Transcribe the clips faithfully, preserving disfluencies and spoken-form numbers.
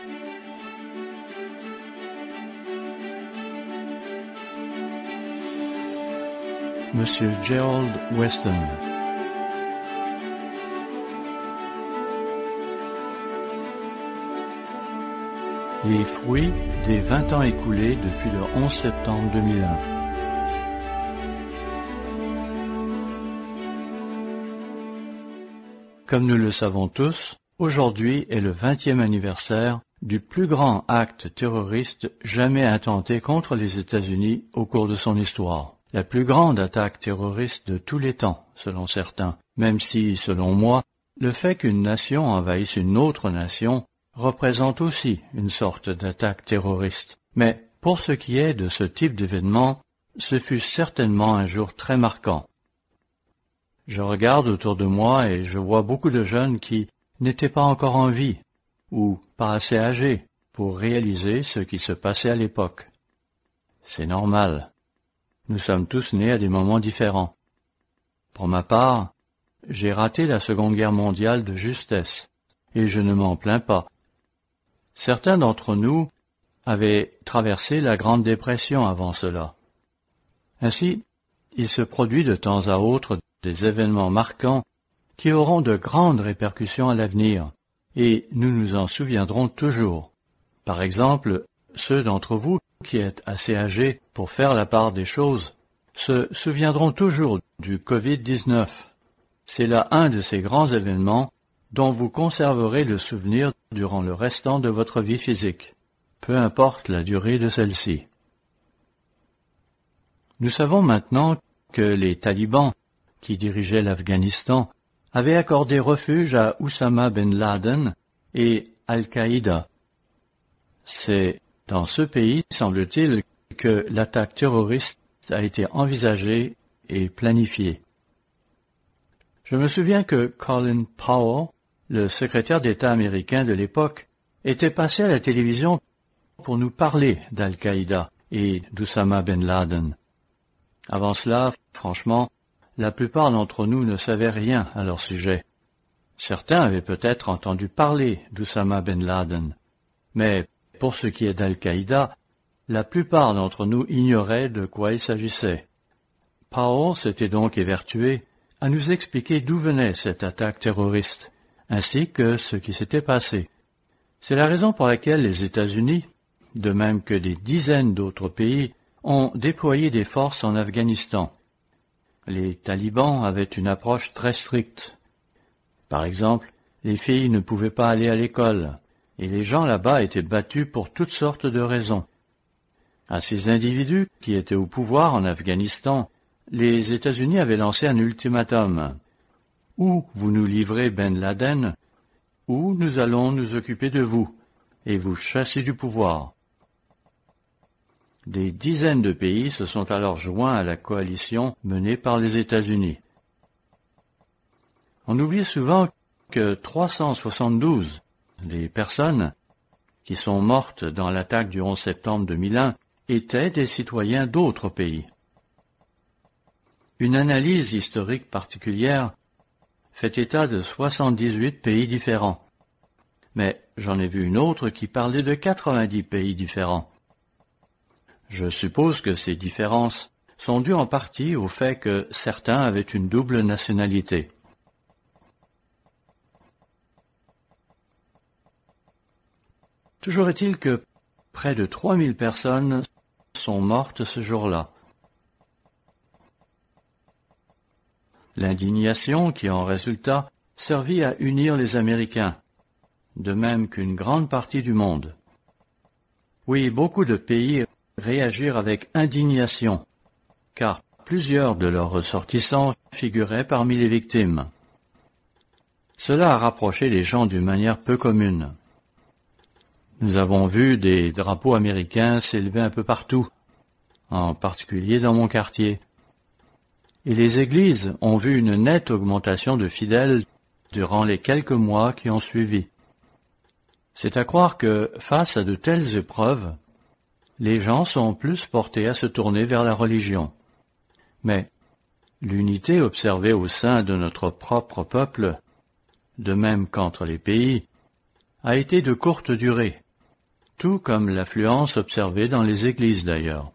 Monsieur Gerald Weston. Les fruits des vingt ans écoulés depuis le onze septembre deux mille un. Comme nous le savons tous, aujourd'hui est le vingtième anniversaire du plus grand acte terroriste jamais intenté contre les États-Unis au cours de son histoire. La plus grande attaque terroriste de tous les temps, selon certains, même si, selon moi, le fait qu'une nation envahisse une autre nation représente aussi une sorte d'attaque terroriste. Mais pour ce qui est de ce type d'événement, ce fut certainement un jour très marquant. Je regarde autour de moi et je vois beaucoup de jeunes qui n'étaient pas encore en vie, ou pas assez âgés, pour réaliser ce qui se passait à l'époque. C'est normal. Nous sommes tous nés à des moments différents. Pour ma part, j'ai raté la Seconde Guerre mondiale de justesse, et je ne m'en plains pas. Certains d'entre nous avaient traversé la Grande Dépression avant cela. Ainsi, il se produit de temps à autre des événements marquants qui auront de grandes répercussions à l'avenir, et nous nous en souviendrons toujours. Par exemple, ceux d'entre vous qui êtes assez âgés pour faire la part des choses se souviendront toujours du covid dix-neuf. C'est là un de ces grands événements dont vous conserverez le souvenir durant le restant de votre vie physique, peu importe la durée de celle-ci. Nous savons maintenant que les talibans qui dirigeaient l'Afghanistan avaient accordé refuge à Oussama Ben Laden et Al-Qaïda. C'est dans ce pays, semble-t-il, que l'attaque terroriste a été envisagée et planifiée. Je me souviens que Colin Powell, le secrétaire d'État américain de l'époque, était passé à la télévision pour nous parler d'Al-Qaïda et d'Oussama Ben Laden. Avant cela, franchement, la plupart d'entre nous ne savaient rien à leur sujet. Certains avaient peut-être entendu parler d'Oussama Ben Laden, mais pour ce qui est d'Al-Qaïda, la plupart d'entre nous ignoraient de quoi il s'agissait. Powell s'était donc évertué à nous expliquer d'où venait cette attaque terroriste, ainsi que ce qui s'était passé. C'est la raison pour laquelle les États-Unis, de même que des dizaines d'autres pays, ont déployé des forces en Afghanistan. Les talibans avaient une approche très stricte. Par exemple, les filles ne pouvaient pas aller à l'école, et les gens là-bas étaient battus pour toutes sortes de raisons. À ces individus qui étaient au pouvoir en Afghanistan, les États-Unis avaient lancé un ultimatum. Ou vous nous livrez Ben Laden, ou nous allons nous occuper de vous, et vous chasser du pouvoir. Des dizaines de pays se sont alors joints à la coalition menée par les États-Unis. On oublie souvent que trois cent soixante-douze des personnes qui sont mortes dans l'attaque du onze septembre deux mille un étaient des citoyens d'autres pays. Une analyse historique particulière fait état de soixante-dix-huit pays différents, mais j'en ai vu une autre qui parlait de quatre-vingt-dix pays différents. Je suppose que ces différences sont dues en partie au fait que certains avaient une double nationalité. Toujours est-il que près de trois mille personnes sont mortes ce jour-là. L'indignation qui en résulta servit à unir les Américains, de même qu'une grande partie du monde. Oui, beaucoup de pays réagirent avec indignation, car plusieurs de leurs ressortissants figuraient parmi les victimes. Cela a rapproché les gens d'une manière peu commune. Nous avons vu des drapeaux américains s'élever un peu partout, en particulier dans mon quartier. Et les églises ont vu une nette augmentation de fidèles durant les quelques mois qui ont suivi. C'est à croire que, face à de telles épreuves, les gens sont plus portés à se tourner vers la religion. Mais l'unité observée au sein de notre propre peuple, de même qu'entre les pays, a été de courte durée. tout comme l'affluence observée dans les églises d'ailleurs.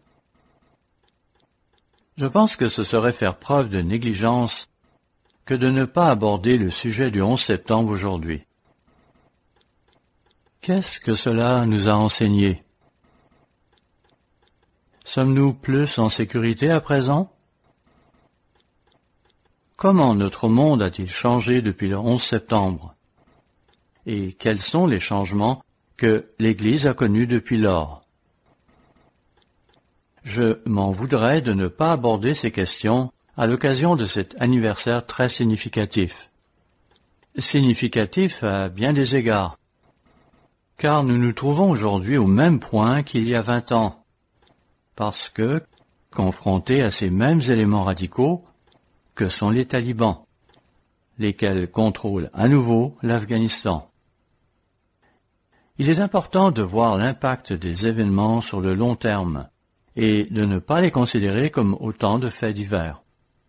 Je pense que ce serait faire preuve de négligence que de ne pas aborder le sujet du onze septembre aujourd'hui. Qu'est-ce que cela nous a enseigné? Sommes-nous plus en sécurité à présent? Comment notre monde a-t-il changé depuis le onze septembre? Et quels sont les changements que l'Église a connus depuis lors? Je m'en voudrais de ne pas aborder ces questions à l'occasion de cet anniversaire très significatif. Significatif à bien des égards, car nous nous trouvons aujourd'hui au même point qu'il y a vingt ans, parce que, confrontés à ces mêmes éléments radicaux, que sont les talibans, lesquels contrôlent à nouveau l'Afghanistan. Il est important de voir l'impact des événements sur le long terme et de ne pas les considérer comme autant de faits divers.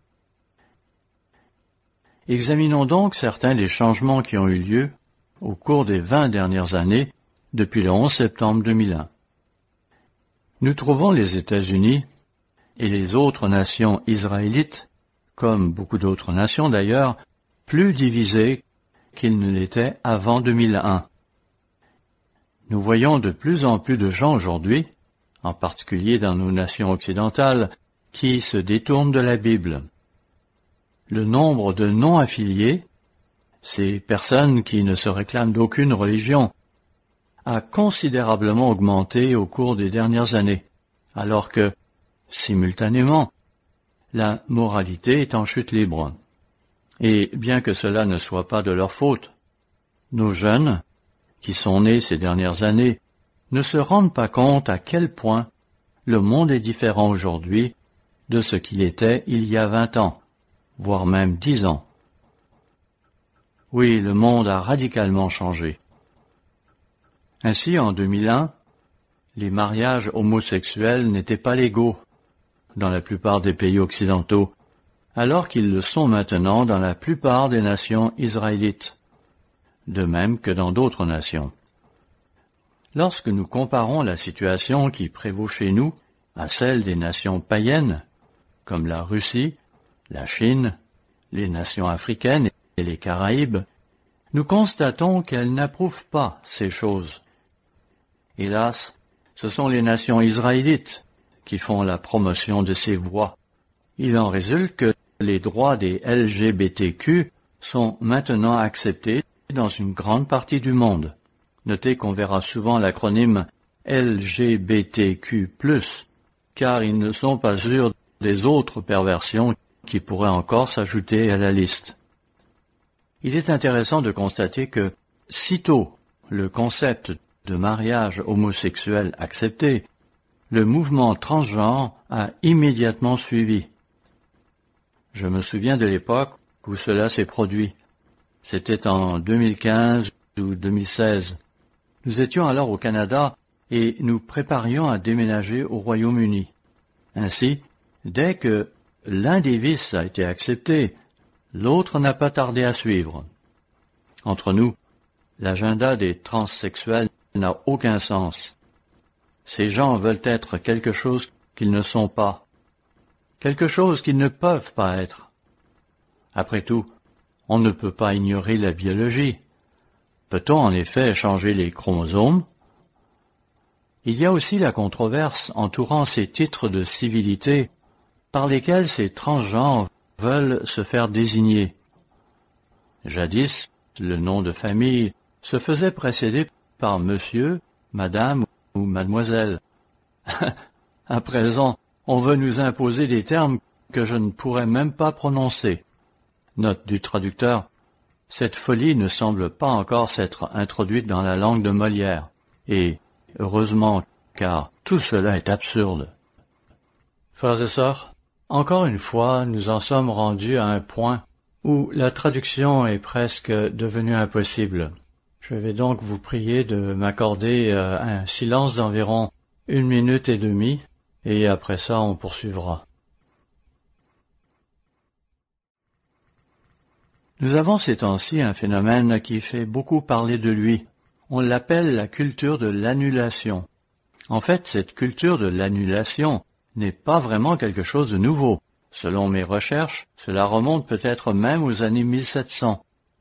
Examinons donc certains des changements qui ont eu lieu au cours des vingt dernières années depuis le onze septembre deux mille un. Nous trouvons les États-Unis et les autres nations israélites, comme beaucoup d'autres nations d'ailleurs, plus divisés qu'ils ne l'étaient avant deux mille un. Nous voyons de plus en plus de gens aujourd'hui, en particulier dans nos nations occidentales, qui se détournent de la Bible. Le nombre de non-affiliés, ces personnes qui ne se réclament d'aucune religion, a considérablement augmenté au cours des dernières années, alors que, simultanément, la moralité est en chute libre. Et bien que cela ne soit pas de leur faute, nos jeunes, qui sont nés ces dernières années, ne se rendent pas compte à quel point le monde est différent aujourd'hui de ce qu'il était il y a vingt ans, voire même dix ans. Oui, le monde a radicalement changé. Ainsi, en deux mille un, les mariages homosexuels n'étaient pas légaux dans la plupart des pays occidentaux, alors qu'ils le sont maintenant dans la plupart des nations israélites, de même que dans d'autres nations. Lorsque nous comparons la situation qui prévaut chez nous à celle des nations païennes, comme la Russie, la Chine, les nations africaines et les Caraïbes, nous constatons qu'elles n'approuvent pas ces choses. Hélas, ce sont les nations israélites qui font la promotion de ces voies. Il en résulte que les droits des L G B T Q sont maintenant acceptés dans une grande partie du monde. Notez qu'on verra souvent l'acronyme L G B T Q plus, car ils ne sont pas sûrs des autres perversions qui pourraient encore s'ajouter à la liste. Il est intéressant de constater que, sitôt le concept de mariage homosexuel accepté, le mouvement transgenre a immédiatement suivi. Je me souviens de l'époque où cela s'est produit. C'était en deux mille quinze ou deux mille seize. Nous étions alors au Canada et nous préparions à déménager au Royaume-Uni. Ainsi, dès que l'un des vices a été accepté, l'autre n'a pas tardé à suivre. Entre nous, l'agenda des transsexuels n'a aucun sens. Ces gens veulent être quelque chose qu'ils ne sont pas, quelque chose qu'ils ne peuvent pas être. Après tout, on ne peut pas ignorer la biologie. Peut-on en effet changer les chromosomes? Il y a aussi la controverse entourant ces titres de civilité par lesquels ces transgenres veulent se faire désigner. Jadis, le nom de famille se faisait précéder par monsieur, madame ou mademoiselle. À présent, on veut nous imposer des termes que je ne pourrais même pas prononcer. Note du traducteur, cette folie ne semble pas encore s'être introduite dans la langue de Molière, et heureusement, car tout cela est absurde. Frères et sœurs, encore une fois, nous en sommes rendus à un point où la traduction est presque devenue impossible. Je vais donc vous prier de m'accorder euh, un silence d'environ une minute et demie, et après ça on poursuivra. Nous avons ces temps-ci un phénomène qui fait beaucoup parler de lui, On l'appelle la culture de l'annulation. En fait, cette culture de l'annulation n'est pas vraiment quelque chose de nouveau. Selon mes recherches, cela remonte peut-être même aux années mille sept cents.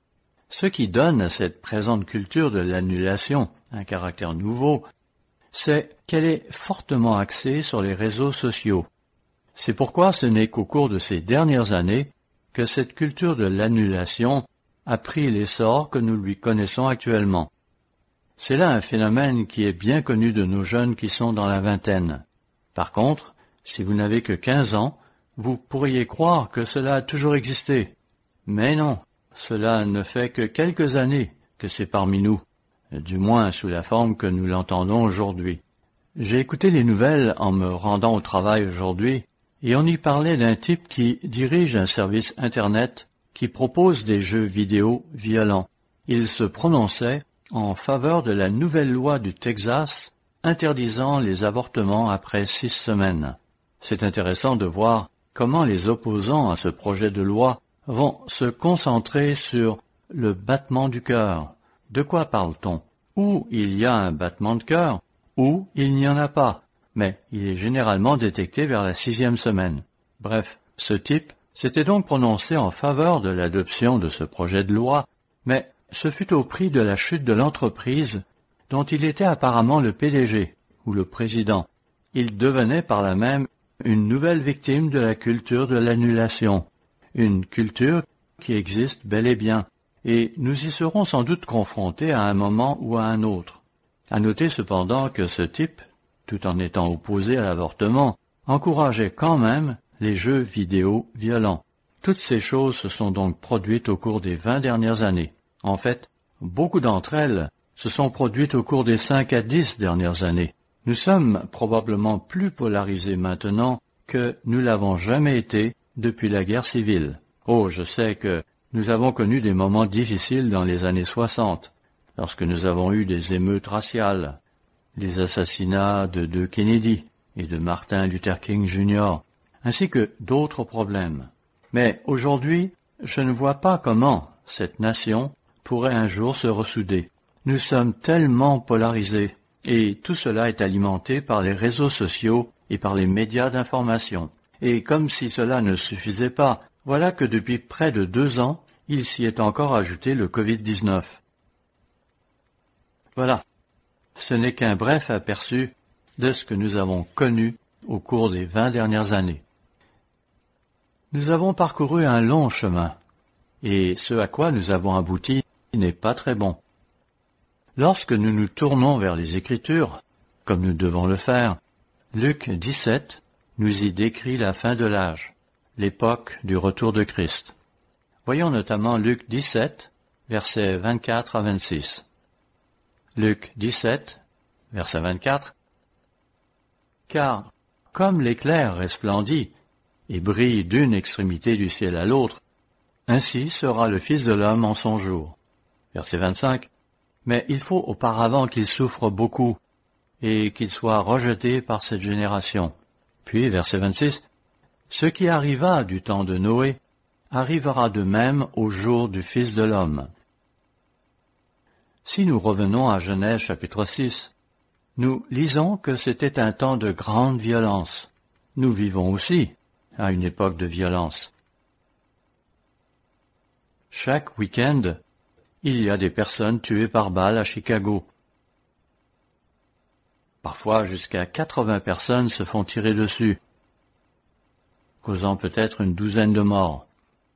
Ce qui donne à cette présente culture de l'annulation un caractère nouveau, c'est qu'elle est fortement axée sur les réseaux sociaux. C'est pourquoi ce n'est qu'au cours de ces dernières années que cette culture de l'annulation a pris l'essor que nous lui connaissons actuellement. C'est là un phénomène qui est bien connu de nos jeunes qui sont dans la vingtaine. Par contre, si vous n'avez que quinze ans, vous pourriez croire que cela a toujours existé. Mais non, cela ne fait que quelques années que c'est parmi nous, du moins sous la forme que nous l'entendons aujourd'hui. J'ai écouté les nouvelles en me rendant au travail aujourd'hui, et on y parlait d'un type qui dirige un service Internet qui propose des jeux vidéo violents. Il se prononçait en faveur de la nouvelle loi du Texas interdisant les avortements après six semaines. C'est intéressant de voir comment les opposants à ce projet de loi vont se concentrer sur le battement du cœur. De quoi parle-t-on? Ou il y a un battement de cœur, ou il n'y en a pas, mais il est généralement détecté vers la sixième semaine. Bref, ce type s'était donc prononcé en faveur de l'adoption de ce projet de loi, mais ce fut au prix de la chute de l'entreprise dont il était apparemment le P D G ou le président. Il devenait par là même une nouvelle victime de la culture de l'annulation, une culture qui existe bel et bien, et nous y serons sans doute confrontés à un moment ou à un autre. À noter cependant que ce type, tout en étant opposé à l'avortement, encourageait quand même les jeux vidéo violents. Toutes ces choses se sont donc produites au cours des vingt dernières années. En fait, beaucoup d'entre elles se sont produites au cours des cinq à dix dernières années. Nous sommes probablement plus polarisés maintenant que nous l'avons jamais été depuis la guerre civile. Oh, je sais que nous avons connu des moments difficiles dans les années soixante, lorsque nous avons eu des émeutes raciales, les assassinats de deux Kennedy et de Martin Luther King junior, ainsi que d'autres problèmes. Mais aujourd'hui, je ne vois pas comment cette nation pourrait un jour se ressouder. Nous sommes tellement polarisés, et tout cela est alimenté par les réseaux sociaux et par les médias d'information. Et comme si cela ne suffisait pas, voilà que depuis près de deux ans, il s'y est encore ajouté le covid dix-neuf. Voilà, ce n'est qu'un bref aperçu de ce que nous avons connu au cours des vingt dernières années. Nous avons parcouru un long chemin, et ce à quoi nous avons abouti n'est pas très bon. Lorsque nous nous tournons vers les Écritures, comme nous devons le faire, Luc dix-sept nous y décrit la fin de l'âge, l'époque du retour de Christ. Voyons notamment Luc dix-sept, versets vingt-quatre à vingt-six. Luc dix-sept, verset vingt-quatre. « Car, comme l'éclair resplendit et brille d'une extrémité du ciel à l'autre, ainsi sera le Fils de l'homme en son jour. » Verset vingt-cinq. « Mais il faut auparavant qu'il souffre beaucoup et qu'il soit rejeté par cette génération. » Puis, verset vingt-six. « Ce qui arriva du temps de Noé arrivera de même au jour du Fils de l'homme. » Si nous revenons à Genèse chapitre six, nous lisons que c'était un temps de grande violence. Nous vivons aussi à une époque de violence. Chaque week-end, il y a des personnes tuées par balle à Chicago. Parfois, jusqu'à quatre-vingts personnes se font tirer dessus, causant peut-être une douzaine de morts.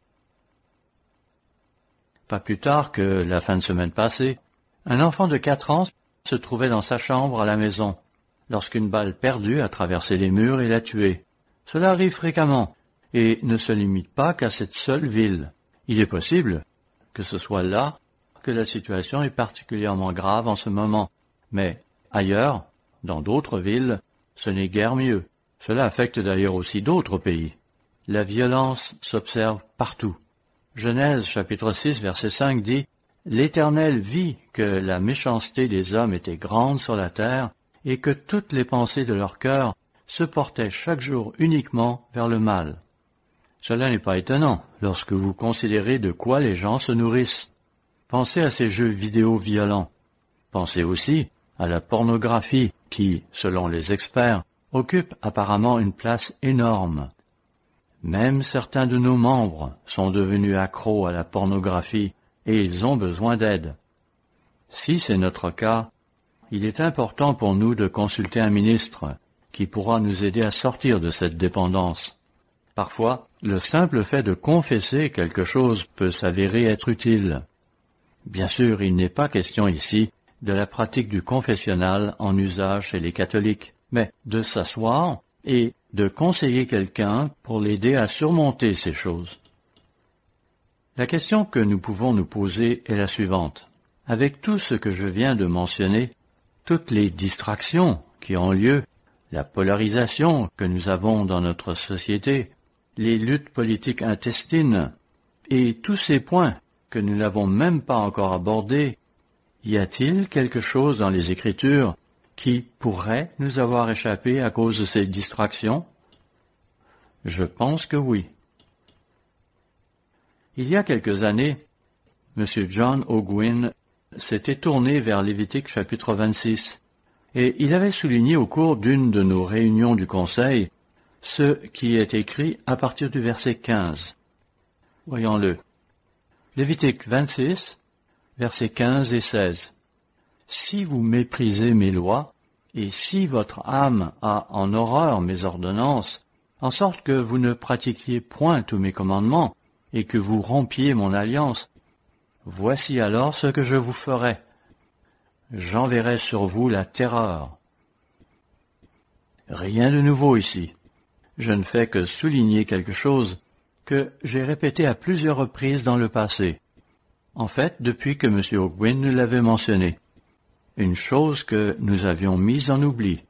Pas plus tard que la fin de semaine passée, un enfant de quatre ans se trouvait dans sa chambre à la maison, lorsqu'une balle perdue a traversé les murs et l'a tué. Cela arrive fréquemment, et ne se limite pas qu'à cette seule ville. Il est possible que ce soit là que la situation est particulièrement grave en ce moment, mais ailleurs, dans d'autres villes, ce n'est guère mieux. Cela affecte d'ailleurs aussi d'autres pays. La violence s'observe partout. Genèse chapitre six verset cinq dit « L'Éternel vit que la méchanceté des hommes était grande sur la terre et que toutes les pensées de leur cœur se portaient chaque jour uniquement vers le mal. » Cela n'est pas étonnant lorsque vous considérez de quoi les gens se nourrissent. Pensez à ces jeux vidéo violents. Pensez aussi à la pornographie qui, selon les experts, occupe apparemment une place énorme. Même certains de nos membres sont devenus accros à la pornographie et ils ont besoin d'aide. Si c'est notre cas, il est important pour nous de consulter un ministre qui pourra nous aider à sortir de cette dépendance. Parfois, le simple fait de confesser quelque chose peut s'avérer être utile. Bien sûr, il n'est pas question ici de la pratique du confessionnal en usage chez les catholiques, mais de s'asseoir et de conseiller quelqu'un pour l'aider à surmonter ces choses. La question que nous pouvons nous poser est la suivante. Avec tout ce que je viens de mentionner, toutes les distractions qui ont lieu, la polarisation que nous avons dans notre société, les luttes politiques intestines et tous ces points que nous n'avons même pas encore abordés, y a-t-il quelque chose dans les Écritures qui pourrait nous avoir échappé à cause de ces distractions? Je pense que oui. Il y a quelques années, M. John Ogwyn s'était tourné vers Lévitique chapitre vingt-six, et il avait souligné au cours d'une de nos réunions du Conseil ce qui est écrit à partir du verset quinze. Voyons-le. Lévitique vingt-six, versets quinze et seize. Si vous méprisez mes lois, et si votre âme a en horreur mes ordonnances, en sorte que vous ne pratiquiez point tous mes commandements, et que vous rompiez mon alliance, voici alors ce que je vous ferai. J'enverrai sur vous la terreur. Rien de nouveau ici. Je ne fais que souligner quelque chose que j'ai répété à plusieurs reprises dans le passé. En fait, depuis que M. Ogwyn nous l'avait mentionné. Une chose que nous avions mise en oubli.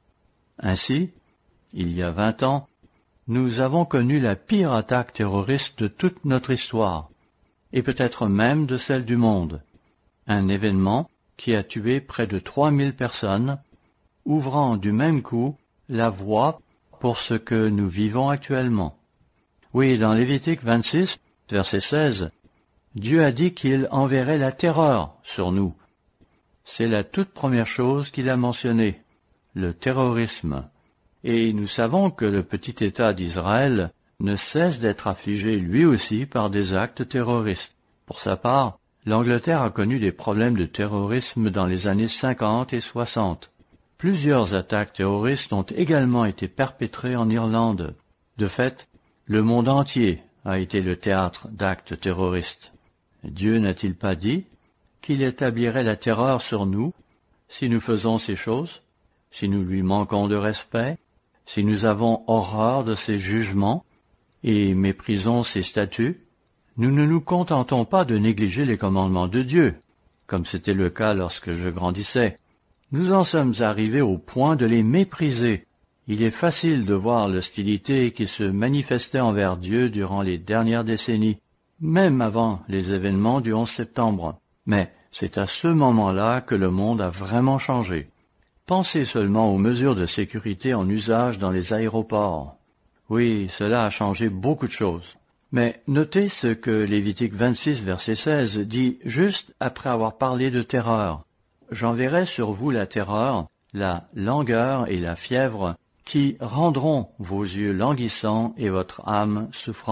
Ainsi, il y a vingt ans, nous avons connu la pire attaque terroriste de toute notre histoire, et peut-être même de celle du monde. Un événement qui a tué près de trois mille personnes, ouvrant du même coup la voie pour ce que nous vivons actuellement. Oui, dans Lévitique vingt-six, verset seize, Dieu a dit qu'il enverrait la terreur sur nous. C'est la toute première chose qu'il a mentionnée, le terrorisme. Et nous savons que le petit État d'Israël ne cesse d'être affligé lui aussi par des actes terroristes. Pour sa part, l'Angleterre a connu des problèmes de terrorisme dans les années cinquante et soixante. Plusieurs attaques terroristes ont également été perpétrées en Irlande. De fait, le monde entier a été le théâtre d'actes terroristes. Dieu n'a-t-il pas dit qu'il établirait la terreur sur nous si nous faisons ces choses, si nous lui manquons de respect, si nous avons horreur de ses jugements et méprisons ses statuts? Nous ne nous contentons pas de négliger les commandements de Dieu, comme c'était le cas lorsque je grandissais. Nous en sommes arrivés au point de les mépriser. Il est facile de voir l'hostilité qui se manifestait envers Dieu durant les dernières décennies, même avant les événements du onze septembre. Mais c'est à ce moment-là que le monde a vraiment changé. Pensez seulement aux mesures de sécurité en usage dans les aéroports. Oui, cela a changé beaucoup de choses. Mais notez ce que Lévitique vingt-six, verset seize dit juste après avoir parlé de terreur. « J'enverrai sur vous la terreur, la langueur et la fièvre, qui rendront vos yeux languissants et votre âme souffrante. »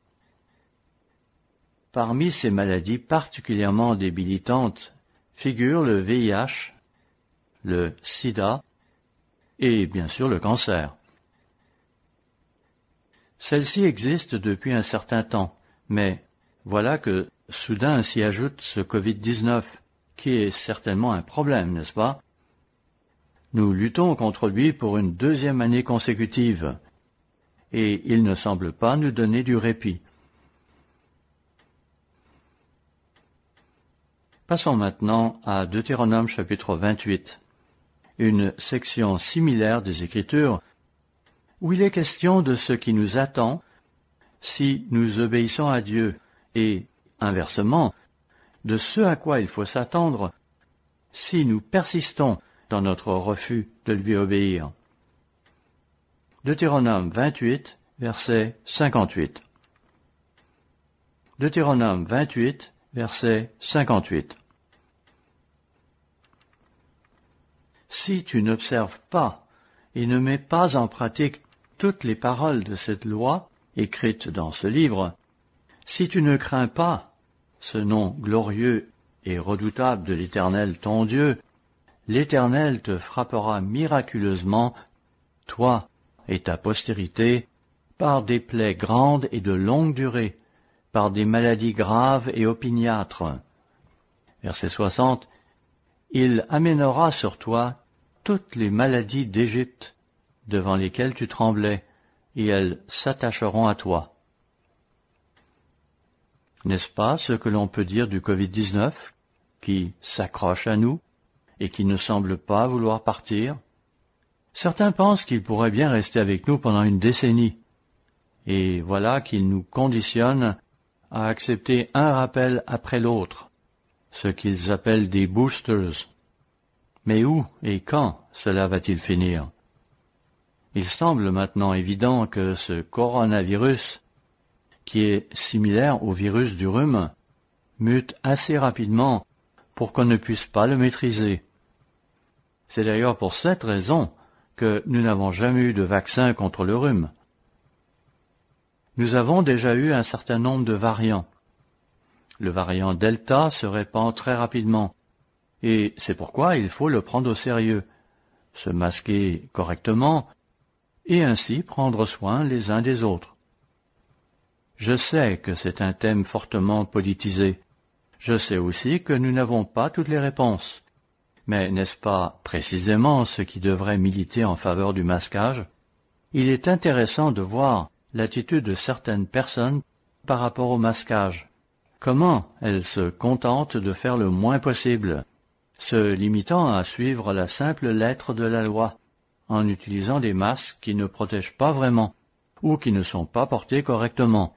Parmi ces maladies particulièrement débilitantes figurent le V I H, le sida et bien sûr le cancer. Celles-ci existent depuis un certain temps, mais voilà que soudain s'y ajoute ce covid dix-neuf, qui est certainement un problème, n'est-ce pas? Nous luttons contre lui pour une deuxième année consécutive, et il ne semble pas nous donner du répit. Passons maintenant à Deutéronome chapitre vingt-huit, une section similaire des Écritures, où il est question de ce qui nous attend si nous obéissons à Dieu, et, inversement, de ce à quoi il faut s'attendre si nous persistons dans notre refus de lui obéir. Deutéronome vingt-huit, verset cinquante-huit. Deutéronome vingt-huit, verset cinquante-huit. Si tu n'observes pas et ne mets pas en pratique toutes les paroles de cette loi écrite dans ce livre, si tu ne crains pas ce nom glorieux et redoutable de l'Éternel ton Dieu, l'Éternel te frappera miraculeusement, toi et ta postérité, par des plaies grandes et de longue durée, par des maladies graves et opiniâtres. Verset soixante. Il amènera sur toi toutes les maladies d'Égypte, devant lesquelles tu tremblais, et elles s'attacheront à toi. N'est-ce pas ce que l'on peut dire du covid dix-neuf, qui s'accroche à nous et qui ne semble pas vouloir partir? Certains pensent qu'il pourrait bien rester avec nous pendant une décennie, et voilà qu'il nous conditionne à accepter un rappel après l'autre, ce qu'ils appellent des boosters. Mais où et quand cela va-t-il finir? Il semble maintenant évident que ce coronavirus, qui est similaire au virus du rhume, mute assez rapidement pour qu'on ne puisse pas le maîtriser. C'est d'ailleurs pour cette raison que nous n'avons jamais eu de vaccin contre le rhume. Nous avons déjà eu un certain nombre de variants. Le variant Delta se répand très rapidement, et c'est pourquoi il faut le prendre au sérieux, se masquer correctement, et ainsi prendre soin les uns des autres. Je sais que c'est un thème fortement politisé. Je sais aussi que nous n'avons pas toutes les réponses. Mais n'est-ce pas précisément ce qui devrait militer en faveur du masquage? Il est intéressant de voir l'attitude de certaines personnes par rapport au masquage. Comment elles se contentent de faire le moins possible, se limitant à suivre la simple lettre de la loi, en utilisant des masques qui ne protègent pas vraiment, ou qui ne sont pas portés correctement.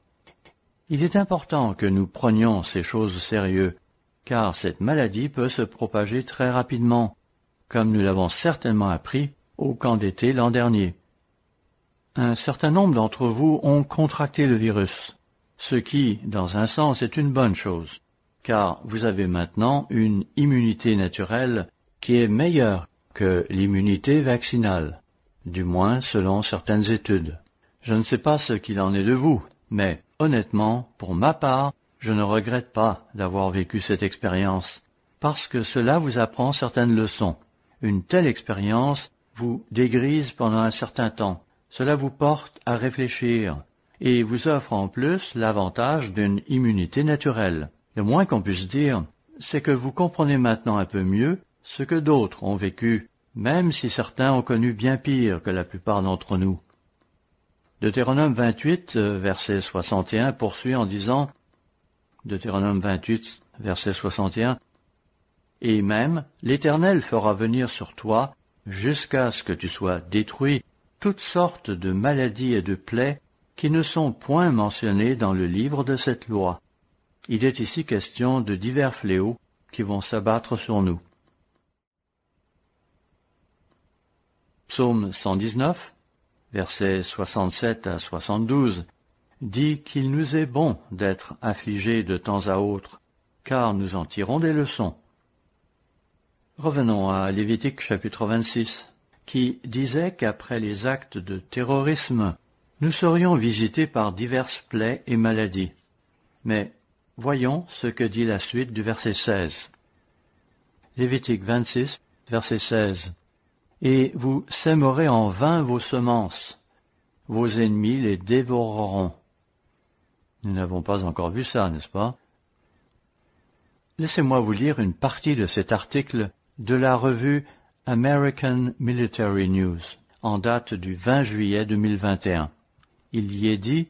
Il est important que nous prenions ces choses au sérieux, car cette maladie peut se propager très rapidement, comme nous l'avons certainement appris au camp d'été l'an dernier. Un certain nombre d'entre vous ont contracté le virus, ce qui, dans un sens, est une bonne chose, car vous avez maintenant une immunité naturelle qui est meilleure que l'immunité vaccinale, du moins selon certaines études. Je ne sais pas ce qu'il en est de vous, mais honnêtement, pour ma part, je ne regrette pas d'avoir vécu cette expérience, parce que cela vous apprend certaines leçons. Une telle expérience vous dégrise pendant un certain temps. Cela vous porte à réfléchir et vous offre en plus l'avantage d'une immunité naturelle. Le moins qu'on puisse dire, c'est que vous comprenez maintenant un peu mieux ce que d'autres ont vécu, même si certains ont connu bien pire que la plupart d'entre nous. Deutéronome vingt-huit, verset soixante et un, poursuit en disant, Deutéronome vingt-huit, verset soixante et un, « Et même l'Éternel fera venir sur toi, jusqu'à ce que tu sois détruit, toutes sortes de maladies et de plaies qui ne sont point mentionnées dans le livre de cette loi. » Il est ici question de divers fléaux qui vont s'abattre sur nous. Psaume cent dix-neuf, versets soixante-sept à soixante-douze, dit qu'il nous est bon d'être affligés de temps à autre, car nous en tirons des leçons. Revenons à Lévitique chapitre vingt-six, qui disait qu'après les actes de terrorisme, nous serions visités par diverses plaies et maladies. Mais voyons ce que dit la suite du verset seize. Lévitique vingt-six, verset seize. « Et vous sèmerez en vain vos semences, vos ennemis les dévoreront. » Nous n'avons pas encore vu ça, n'est-ce pas? Laissez-moi vous lire une partie de cet article de la revue American Military News, en date du vingt juillet deux mille vingt et un. Il y est dit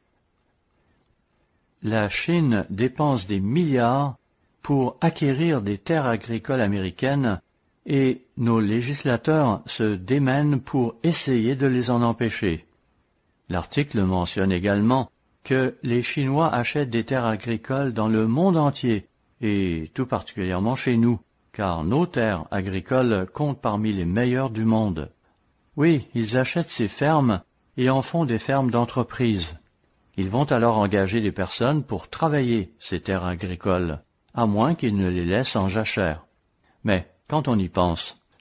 « La Chine dépense des milliards pour acquérir des terres agricoles américaines et nos législateurs se démènent pour essayer de les en empêcher. » L'article mentionne également que les Chinois achètent des terres agricoles dans le monde entier, et tout particulièrement chez nous, car nos terres agricoles comptent parmi les meilleures du monde. Oui, ils achètent ces fermes et en font des fermes d'entreprise. Ils vont alors engager des personnes pour travailler ces terres agricoles, à moins qu'ils ne les laissent en jachère. Mais, quand on y pense,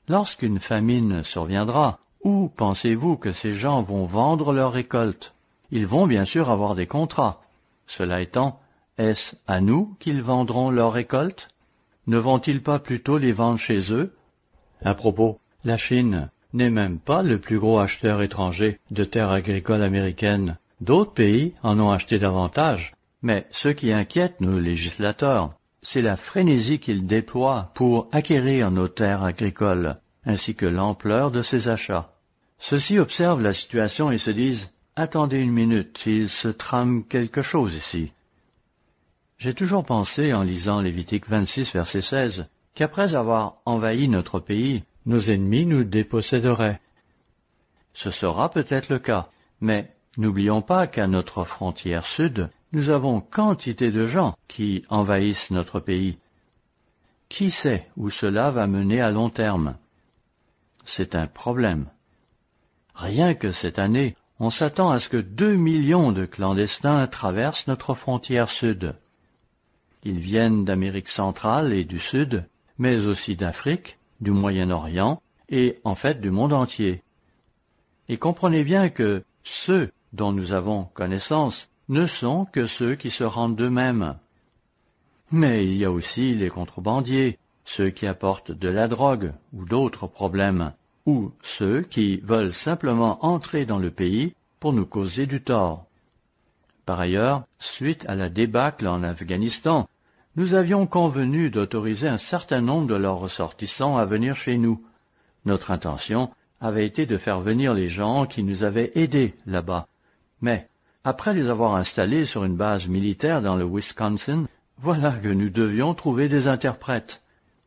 Lorsqu'une famine surviendra, où pensez-vous que ces gens vont vendre leurs récoltes? Ils vont bien sûr avoir des contrats. Cela étant, est-ce à nous qu'ils vendront leurs récoltes? Ne vont-ils pas plutôt les vendre chez eux? À propos, la Chine n'est même pas le plus gros acheteur étranger de terres agricoles américaines. D'autres pays en ont acheté davantage. Mais ce qui inquiète nos législateurs, c'est la frénésie qu'ils déploient pour acquérir nos terres agricoles, ainsi que l'ampleur de ces achats. Ceux-ci observent la situation et se disent « Attendez une minute, il se trame quelque chose ici. » J'ai toujours pensé, en lisant Lévitique vingt-six, verset seize, qu'après avoir envahi notre pays, nos ennemis nous déposséderaient. Ce sera peut-être le cas, mais n'oublions pas qu'à notre frontière sud, nous avons quantité de gens qui envahissent notre pays. Qui sait où cela va mener à long terme? C'est un problème. Rien que cette année, on s'attend à ce que deux millions de clandestins traversent notre frontière sud. Ils viennent d'Amérique centrale et du Sud, mais aussi d'Afrique, du Moyen-Orient et en fait du monde entier. Et comprenez bien que ceux dont nous avons connaissance ne sont que ceux qui se rendent d'eux-mêmes. Mais il y a aussi les contrebandiers, ceux qui apportent de la drogue ou d'autres problèmes, ou ceux qui veulent simplement entrer dans le pays pour nous causer du tort. Par ailleurs, suite à la débâcle en Afghanistan, nous avions convenu d'autoriser un certain nombre de leurs ressortissants à venir chez nous. Notre intention avait été de faire venir les gens qui nous avaient aidés là-bas. Mais, après les avoir installés sur une base militaire dans le Wisconsin, voilà que nous devions trouver des interprètes.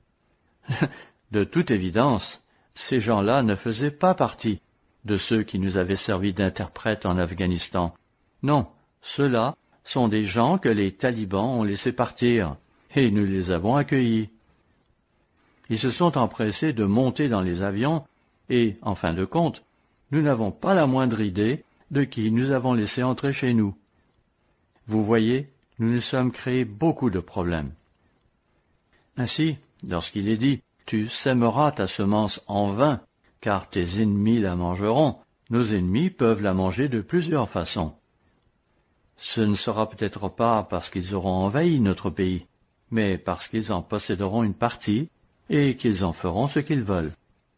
De toute évidence, ces gens-là ne faisaient pas partie de ceux qui nous avaient servi d'interprètes en Afghanistan. Non, ceux-là sont des gens que les talibans ont laissés partir, et nous les avons accueillis. Ils se sont empressés de monter dans les avions, et, en fin de compte, nous n'avons pas la moindre idée de qui nous avons laissé entrer chez nous. Vous voyez, nous nous sommes créés beaucoup de problèmes. Ainsi, lorsqu'il est dit « Tu sèmeras ta semence en vain, car tes ennemis la mangeront », nos ennemis peuvent la manger de plusieurs façons. Ce ne sera peut-être pas parce qu'ils auront envahi notre pays, mais parce qu'ils en posséderont une partie et qu'ils en feront ce qu'ils veulent.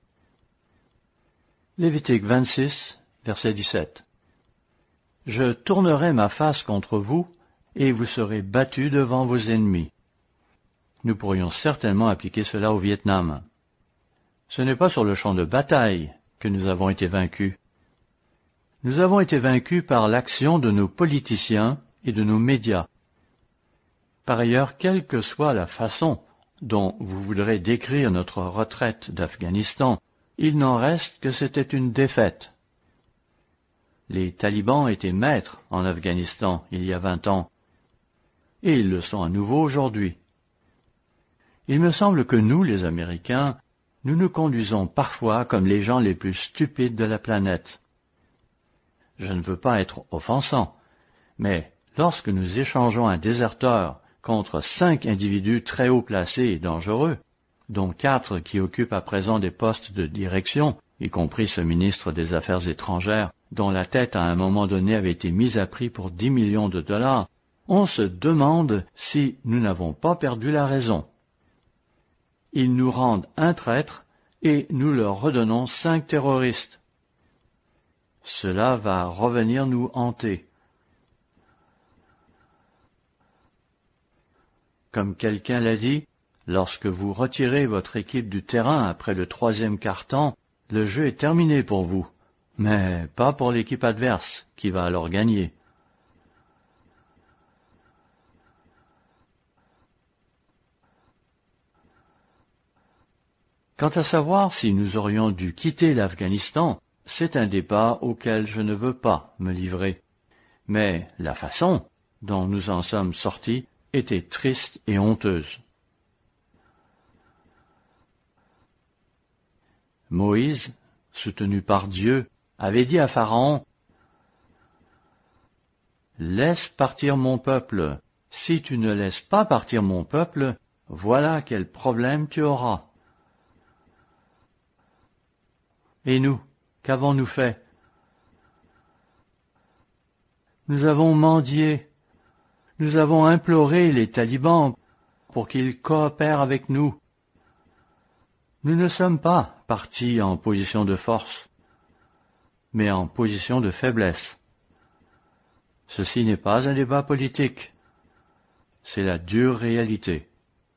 Lévitique vingt-six, verset dix-sept. « Je tournerai ma face contre vous, et vous serez battus devant vos ennemis. » Nous pourrions certainement appliquer cela au Vietnam. Ce n'est pas sur le champ de bataille que nous avons été vaincus. Nous avons été vaincus par l'action de nos politiciens et de nos médias. Par ailleurs, quelle que soit la façon dont vous voudrez décrire notre retraite d'Afghanistan, il n'en reste que c'était une défaite. Les talibans étaient maîtres en Afghanistan il y a vingt ans, et ils le sont à nouveau aujourd'hui. Il me semble que nous, les Américains, nous nous conduisons parfois comme les gens les plus stupides de la planète. Je ne veux pas être offensant, mais lorsque nous échangeons un déserteur contre cinq individus très haut placés et dangereux, dont quatre qui occupent à présent des postes de direction, y compris ce ministre des Affaires étrangères, dont la tête à un moment donné avait été mise à prix pour dix millions de dollars, on se demande si nous n'avons pas perdu la raison. Ils nous rendent un traître et nous leur redonnons cinq terroristes. Cela va revenir nous hanter. Comme quelqu'un l'a dit, lorsque vous retirez votre équipe du terrain après le troisième quart-temps, le jeu est terminé pour vous, mais pas pour l'équipe adverse, qui va alors gagner. Quant à savoir si nous aurions dû quitter l'Afghanistan, c'est un débat auquel je ne veux pas me livrer. Mais la façon dont nous en sommes sortis était triste et honteuse. Moïse, soutenu par Dieu, avait dit à Pharaon, « Laisse partir mon peuple. Si tu ne laisses pas partir mon peuple, voilà quel problème tu auras. » Et nous, qu'avons-nous fait? Nous avons mendié, nous avons imploré les talibans pour qu'ils coopèrent avec nous. Nous ne sommes pas partis en position de force, mais en position de faiblesse. Ceci n'est pas un débat politique, c'est la dure réalité.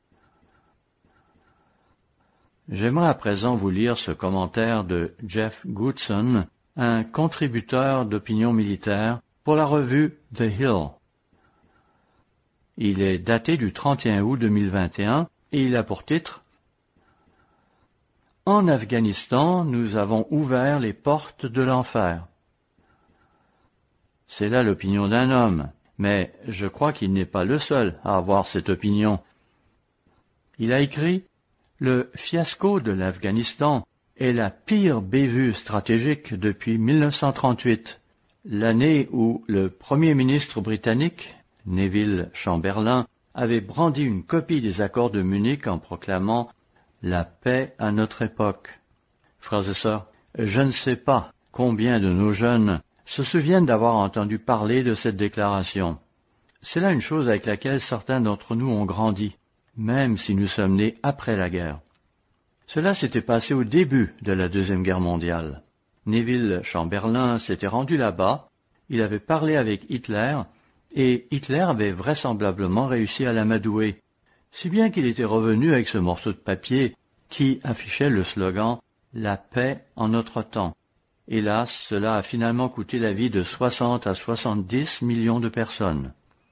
J'aimerais à présent vous lire ce commentaire de Jeff Goodson, un contributeur d'opinion militaire pour la revue The Hill. Il est daté du trente et un août deux mille vingt et un et il a pour titre « En Afghanistan, nous avons ouvert les portes de l'enfer ». C'est là l'opinion d'un homme, mais je crois qu'il n'est pas le seul à avoir cette opinion. Il a écrit « Le fiasco de l'Afghanistan est la pire bévue stratégique depuis mille neuf cent trente-huit, l'année où le Premier ministre britannique, Neville Chamberlain, avait brandi une copie des accords de Munich en proclamant « La paix à notre époque ». Frères et sœurs, je ne sais pas combien de nos jeunes se souviennent d'avoir entendu parler de cette déclaration. C'est là une chose avec laquelle certains d'entre nous ont grandi, même si nous sommes nés après la guerre. Cela s'était passé au début de la Deuxième Guerre mondiale. Neville Chamberlain s'était rendu là-bas, il avait parlé avec Hitler, et Hitler avait vraisemblablement réussi à l'amadouer, si bien qu'il était revenu avec ce morceau de papier qui affichait le slogan « La paix en notre temps ». Hélas, cela a finalement coûté la vie de soixante à soixante-dix millions de personnes.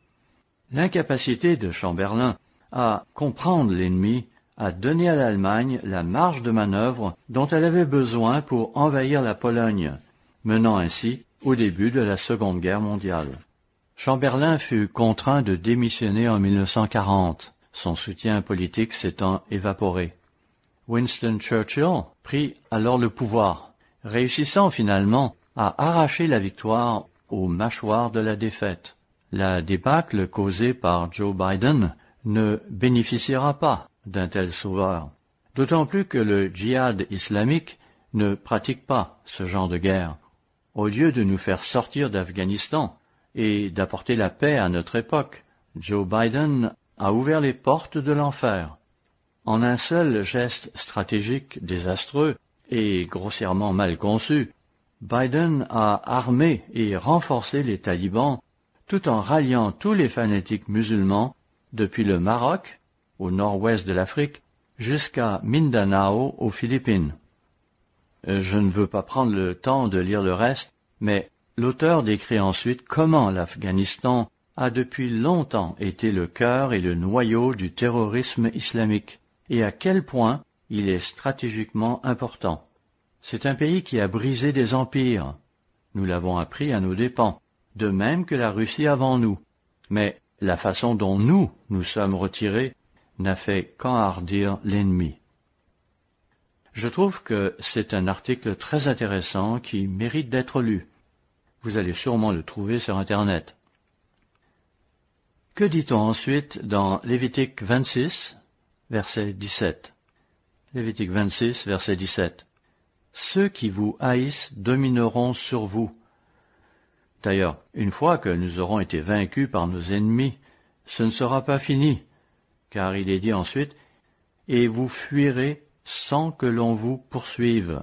L'incapacité de Chamberlain à comprendre l'ennemi a donné à l'Allemagne la marge de manœuvre dont elle avait besoin pour envahir la Pologne, menant ainsi au début de la Seconde Guerre mondiale. Chamberlain fut contraint de démissionner en mille neuf cent quarante, son soutien politique s'étant évaporé. Winston Churchill prit alors le pouvoir, réussissant finalement à arracher la victoire aux mâchoires de la défaite. La débâcle causée par Joe Biden ne bénéficiera pas d'un tel sauveur, d'autant plus que le djihad islamique ne pratique pas ce genre de guerre. Au lieu de nous faire sortir d'Afghanistan et d'apporter la paix à notre époque, Joe Biden a ouvert les portes de l'enfer. En un seul geste stratégique désastreux et grossièrement mal conçu, Biden a armé et renforcé les talibans tout en ralliant tous les fanatiques musulmans depuis le Maroc, au nord-ouest de l'Afrique, jusqu'à Mindanao, aux Philippines. Je ne veux pas prendre le temps de lire le reste, mais l'auteur décrit ensuite comment l'Afghanistan a depuis longtemps été le cœur et le noyau du terrorisme islamique, et à quel point il est stratégiquement important. C'est un pays qui a brisé des empires. Nous l'avons appris à nos dépens, de même que la Russie avant nous. Mais la façon dont nous nous sommes retirés n'a fait qu'enhardir l'ennemi. Je trouve que c'est un article très intéressant qui mérite d'être lu. Vous allez sûrement le trouver sur Internet. Que dit-on ensuite dans Lévitique vingt-six, verset dix-sept? Lévitique vingt-six, verset dix-sept. Ceux qui vous haïssent domineront sur vous. D'ailleurs, une fois que nous aurons été vaincus par nos ennemis, ce ne sera pas fini, car il est dit ensuite, et vous fuirez sans que l'on vous poursuive.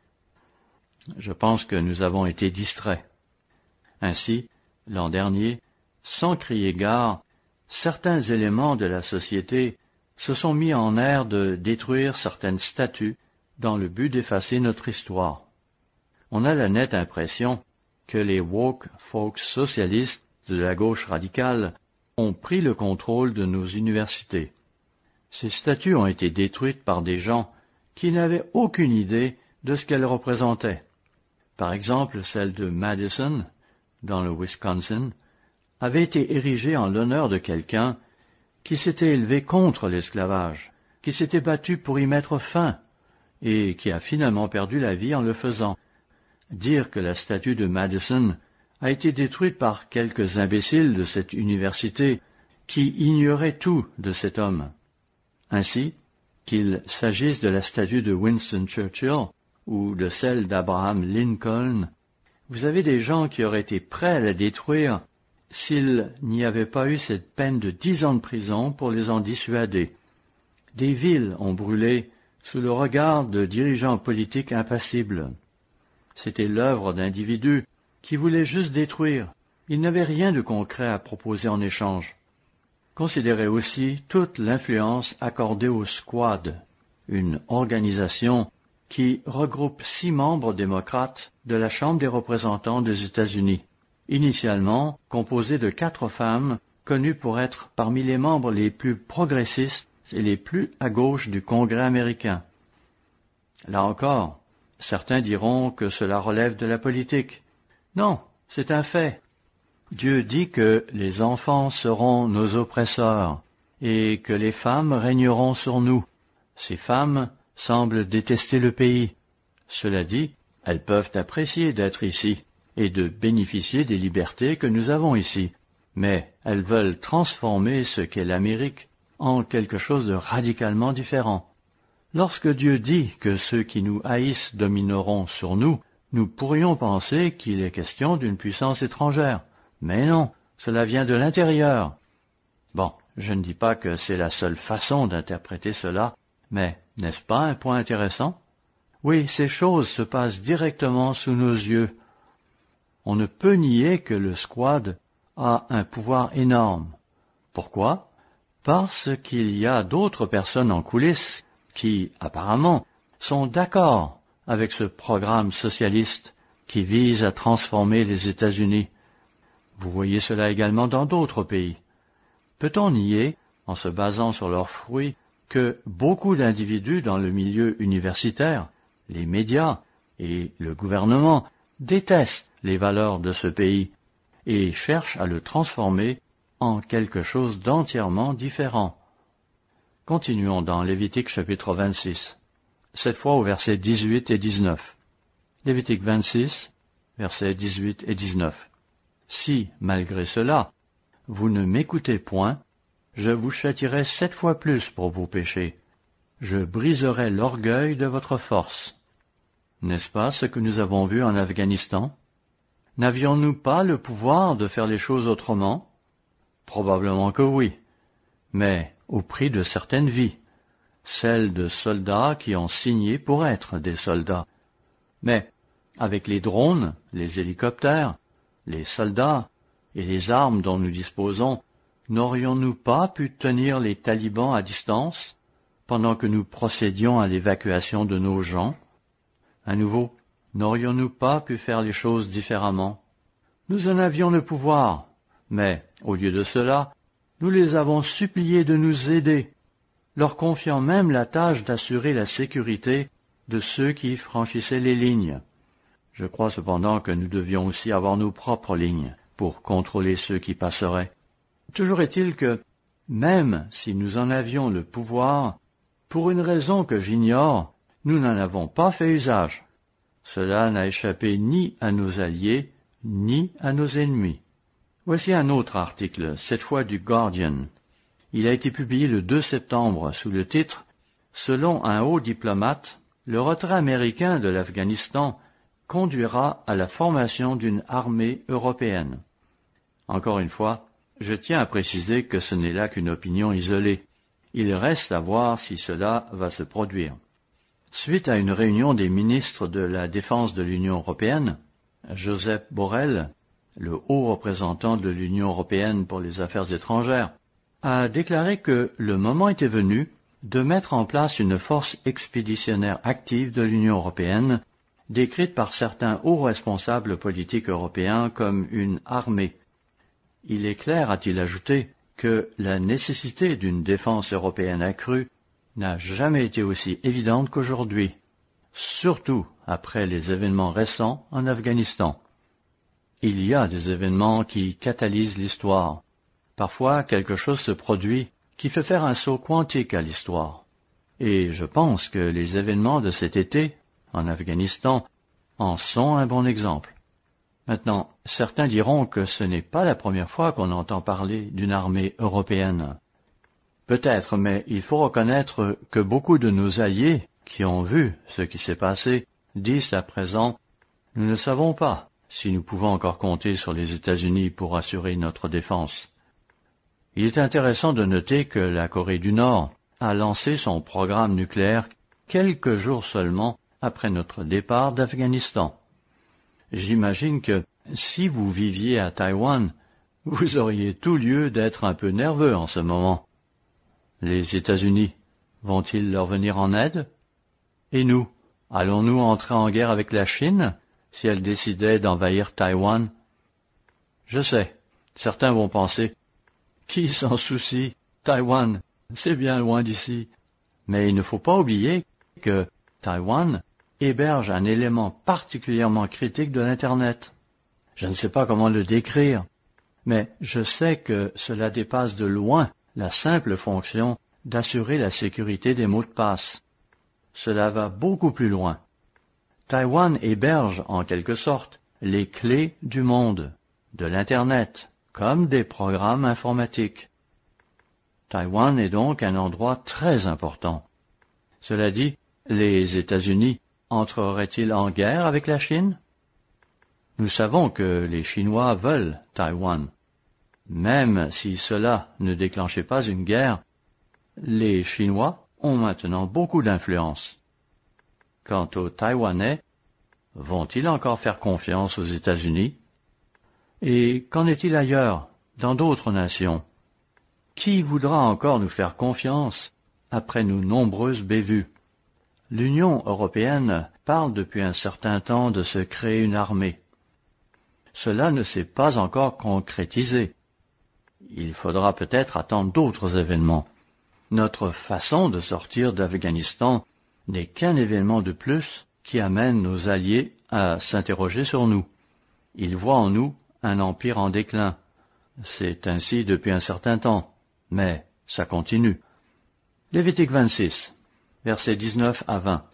Je pense que nous avons été distraits. Ainsi, l'an dernier, sans crier gare, certains éléments de la société se sont mis en air de détruire certaines statues dans le but d'effacer notre histoire. On a la nette impression que les woke folks socialistes de la gauche radicale ont pris le contrôle de nos universités. Ces statues ont été détruites par des gens qui n'avaient aucune idée de ce qu'elles représentaient. Par exemple, celle de Madison, dans le Wisconsin, avait été érigée en l'honneur de quelqu'un qui s'était élevé contre l'esclavage, qui s'était battu pour y mettre fin, et qui a finalement perdu la vie en le faisant. Dire que la statue de Madison a été détruite par quelques imbéciles de cette université qui ignoraient tout de cet homme. Ainsi, qu'il s'agisse de la statue de Winston Churchill ou de celle d'Abraham Lincoln, vous avez des gens qui auraient été prêts à la détruire s'il n'y avait pas eu cette peine de dix ans de prison pour les en dissuader. Des villes ont brûlé sous le regard de dirigeants politiques impassibles. C'était l'œuvre d'individus qui voulaient juste détruire. Ils n'avaient rien de concret à proposer en échange. Considérez aussi toute l'influence accordée au Squad, une organisation qui regroupe six membres démocrates de la Chambre des représentants des États-Unis, initialement composée de quatre femmes connues pour être parmi les membres les plus progressistes et les plus à gauche du Congrès américain. Là encore, certains diront que cela relève de la politique. Non, c'est un fait. Dieu dit que les enfants seront nos oppresseurs et que les femmes régneront sur nous. Ces femmes semblent détester le pays. Cela dit, elles peuvent apprécier d'être ici et de bénéficier des libertés que nous avons ici, mais elles veulent transformer ce qu'est l'Amérique en quelque chose de radicalement différent. Lorsque Dieu dit que ceux qui nous haïssent domineront sur nous, nous pourrions penser qu'il est question d'une puissance étrangère. Mais non, cela vient de l'intérieur. Bon, je ne dis pas que c'est la seule façon d'interpréter cela, mais n'est-ce pas un point intéressant? Oui, ces choses se passent directement sous nos yeux. On ne peut nier que le Squad a un pouvoir énorme. Pourquoi? Parce qu'il y a d'autres personnes en coulisses qui, apparemment, sont d'accord avec ce programme socialiste qui vise à transformer les États-Unis. Vous voyez cela également dans d'autres pays. Peut-on nier, en se basant sur leurs fruits, que beaucoup d'individus dans le milieu universitaire, les médias et le gouvernement détestent les valeurs de ce pays et cherchent à le transformer en quelque chose d'entièrement différent? Continuons dans Lévitique chapitre vingt-six, cette fois au verset dix-huit et dix-neuf. Lévitique vingt-six, versets dix-huit et dix-neuf. Si, malgré cela, vous ne m'écoutez point, je vous châtierai sept fois plus pour vos péchés. Je briserai l'orgueil de votre force. N'est-ce pas ce que nous avons vu en Afghanistan? N'avions-nous pas le pouvoir de faire les choses autrement? Probablement que oui, mais au prix de certaines vies, celles de soldats qui ont signé pour être des soldats. Mais avec les drones, les hélicoptères, les soldats et les armes dont nous disposons, n'aurions-nous pas pu tenir les talibans à distance pendant que nous procédions à l'évacuation de nos gens? À nouveau, n'aurions-nous pas pu faire les choses différemment? Nous en avions le pouvoir, mais, au lieu de cela, nous les avons suppliés de nous aider, leur confiant même la tâche d'assurer la sécurité de ceux qui franchissaient les lignes. Je crois cependant que nous devions aussi avoir nos propres lignes pour contrôler ceux qui passeraient. Toujours est-il que, même si nous en avions le pouvoir, pour une raison que j'ignore, nous n'en avons pas fait usage. Cela n'a échappé ni à nos alliés, ni à nos ennemis. Voici un autre article, cette fois du Guardian. Il a été publié le deux septembre sous le titre « Selon un haut diplomate, le retrait américain de l'Afghanistan conduira à la formation d'une armée européenne. » Encore une fois, je tiens à préciser que ce n'est là qu'une opinion isolée. Il reste à voir si cela va se produire. Suite à une réunion des ministres de la Défense de l'Union européenne, Joseph Borrell, le haut représentant de l'Union européenne pour les affaires étrangères, a déclaré que le moment était venu de mettre en place une force expéditionnaire active de l'Union européenne, décrite par certains hauts responsables politiques européens comme une armée. Il est clair, a-t-il ajouté, que la nécessité d'une défense européenne accrue n'a jamais été aussi évidente qu'aujourd'hui, surtout après les événements récents en Afghanistan. Il y a des événements qui catalysent l'histoire. Parfois, quelque chose se produit qui fait faire un saut quantique à l'histoire. Et je pense que les événements de cet été, en Afghanistan, en sont un bon exemple. Maintenant, certains diront que ce n'est pas la première fois qu'on entend parler d'une armée européenne. Peut-être, mais il faut reconnaître que beaucoup de nos alliés qui ont vu ce qui s'est passé disent à présent « Nous ne savons pas si nous pouvons encore compter sur les États-Unis pour assurer notre défense. » Il est intéressant de noter que la Corée du Nord a lancé son programme nucléaire quelques jours seulement après notre départ d'Afghanistan. J'imagine que si vous viviez à Taïwan, vous auriez tout lieu d'être un peu nerveux en ce moment. Les États-Unis vont-ils leur venir en aide? Et nous, allons-nous entrer en guerre avec la Chine si elle décidait d'envahir Taïwan? Je sais, certains vont penser « Qui s'en soucie? Taïwan, c'est bien loin d'ici. » Mais il ne faut pas oublier que Taïwan héberge un élément particulièrement critique de l'Internet. Je ne sais pas comment le décrire, mais je sais que cela dépasse de loin la simple fonction d'assurer la sécurité des mots de passe. Cela va beaucoup plus loin. Taïwan héberge, en quelque sorte, les clés du monde, de l'Internet, comme des programmes informatiques. Taïwan est donc un endroit très important. Cela dit, les États-Unis entreraient-ils en guerre avec la Chine? Nous savons que les Chinois veulent Taïwan. Même si cela ne déclenchait pas une guerre, les Chinois ont maintenant beaucoup d'influence. Quant aux Taïwanais, vont-ils encore faire confiance aux États-Unis? Et qu'en est-il ailleurs, dans d'autres nations? Qui voudra encore nous faire confiance après nos nombreuses bévues? L'Union européenne parle depuis un certain temps de se créer une armée. Cela ne s'est pas encore concrétisé. Il faudra peut-être attendre d'autres événements. Notre façon de sortir d'Afghanistan n'est qu'un événement de plus qui amène nos alliés à s'interroger sur nous. Ils voient en nous un empire en déclin. C'est ainsi depuis un certain temps, mais ça continue. Lévitique vingt-six, versets dix-neuf à vingt.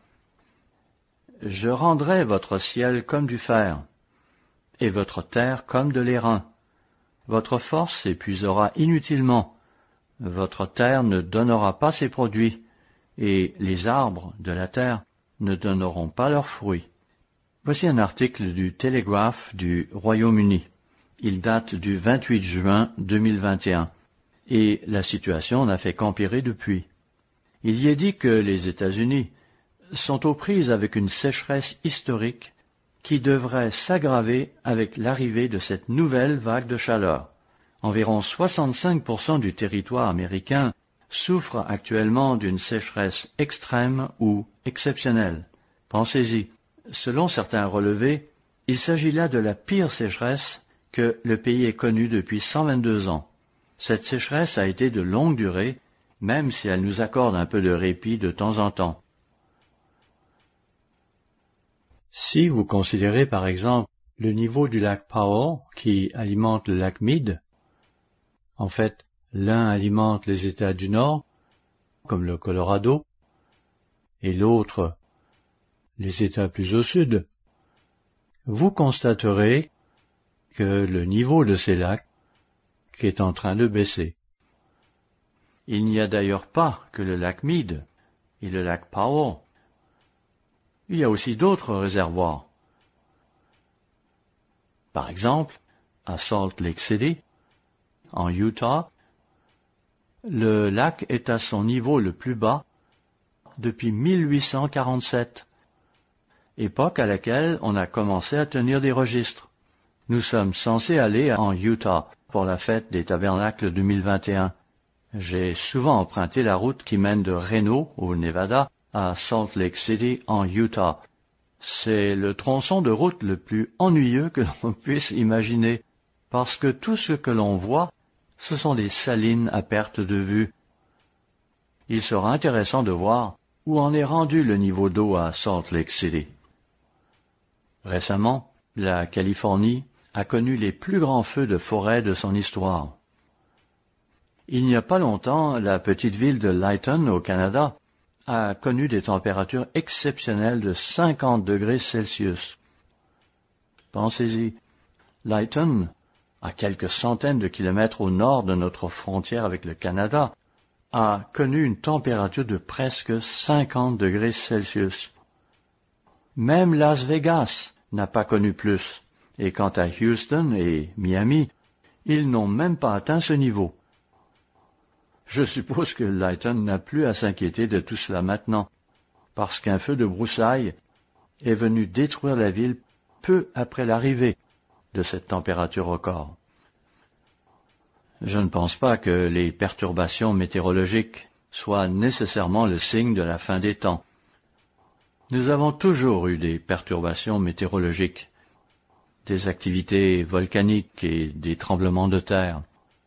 Je rendrai votre ciel comme du fer, et votre terre comme de l'airain. Votre force s'épuisera inutilement, votre terre ne donnera pas ses produits, et les arbres de la terre ne donneront pas leurs fruits. Voici un article du Télégraphe du Royaume-Uni. Il date du vingt-huit juin deux mille vingt et un, et la situation n'a fait qu'empirer depuis. Il y est dit que les États-Unis sont aux prises avec une sécheresse historique qui devrait s'aggraver avec l'arrivée de cette nouvelle vague de chaleur. Environ soixante-cinq pour cent du territoire américain souffre actuellement d'une sécheresse extrême ou exceptionnelle. Pensez-y, selon certains relevés, il s'agit là de la pire sécheresse que le pays ait connue depuis cent vingt-deux ans. Cette sécheresse a été de longue durée, même si elle nous accorde un peu de répit de temps en temps. Si vous considérez par exemple le niveau du lac Powell qui alimente le lac Mead, en fait, l'un alimente les États du Nord, comme le Colorado, et l'autre les États plus au sud, vous constaterez que le niveau de ces lacs est en train de baisser. Il n'y a d'ailleurs pas que le lac Mead et le lac Powell. Il y a aussi d'autres réservoirs. Par exemple, à Salt Lake City, en Utah, le lac est à son niveau le plus bas depuis mille huit cent quarante-sept, époque à laquelle on a commencé à tenir des registres. Nous sommes censés aller en Utah pour la fête des Tabernacles deux mille vingt et un. J'ai souvent emprunté la route qui mène de Reno, au Nevada, à Salt Lake City, en Utah. C'est le tronçon de route le plus ennuyeux que l'on puisse imaginer, parce que tout ce que l'on voit, ce sont des salines à perte de vue. Il sera intéressant de voir où en est rendu le niveau d'eau à Salt Lake City. Récemment, la Californie a connu les plus grands feux de forêt de son histoire. Il n'y a pas longtemps, la petite ville de Lytton, au Canada, a connu des températures exceptionnelles de cinquante degrés Celsius. Pensez-y, Lytton, à quelques centaines de kilomètres au nord de notre frontière avec le Canada, a connu une température de presque cinquante degrés Celsius. Même Las Vegas n'a pas connu plus. Et quant à Houston et Miami, ils n'ont même pas atteint ce niveau. Je suppose que Lighton n'a plus à s'inquiéter de tout cela maintenant, parce qu'un feu de broussailles est venu détruire la ville peu après l'arrivée de cette température record. Je ne pense pas que les perturbations météorologiques soient nécessairement le signe de la fin des temps. Nous avons toujours eu des perturbations météorologiques, des activités volcaniques et des tremblements de terre.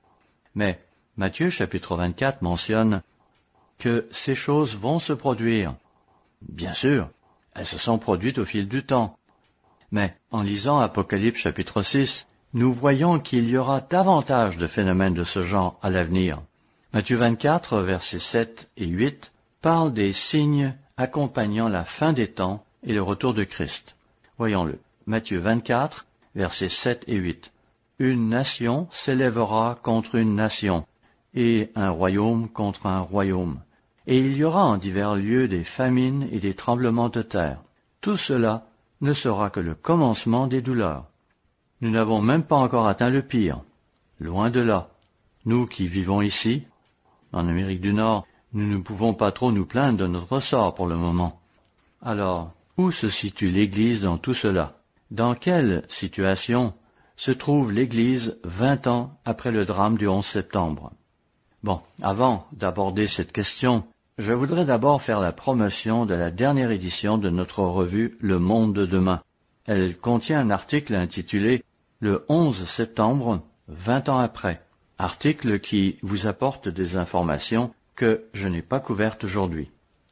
Mais Matthieu chapitre vingt-quatre mentionne que ces choses vont se produire. Bien sûr, elles se sont produites au fil du temps. Mais en lisant Apocalypse chapitre six, nous voyons qu'il y aura davantage de phénomènes de ce genre à l'avenir. Matthieu vingt-quatre, versets sept et huit, parle des signes accompagnant la fin des temps et le retour de Christ. Voyons-le. Matthieu vingt-quatre, versets sept et huit. Une nation s'élèvera contre une nation, et un royaume contre un royaume. Et il y aura en divers lieux des famines et des tremblements de terre. Tout cela ne sera que le commencement des douleurs. Nous n'avons même pas encore atteint le pire. Loin de là. Nous qui vivons ici, en Amérique du Nord, nous ne pouvons pas trop nous plaindre de notre sort pour le moment. Alors, où se situe l'Église dans tout cela? Dans quelle situation se trouve l'Église vingt ans après le drame du onze septembre? Bon, avant d'aborder cette question, je voudrais d'abord faire la promotion de la dernière édition de notre revue Le Monde de demain. Elle contient un article intitulé « Le onze septembre, vingt ans après », article qui vous apporte des informations que je n'ai pas couvertes aujourd'hui.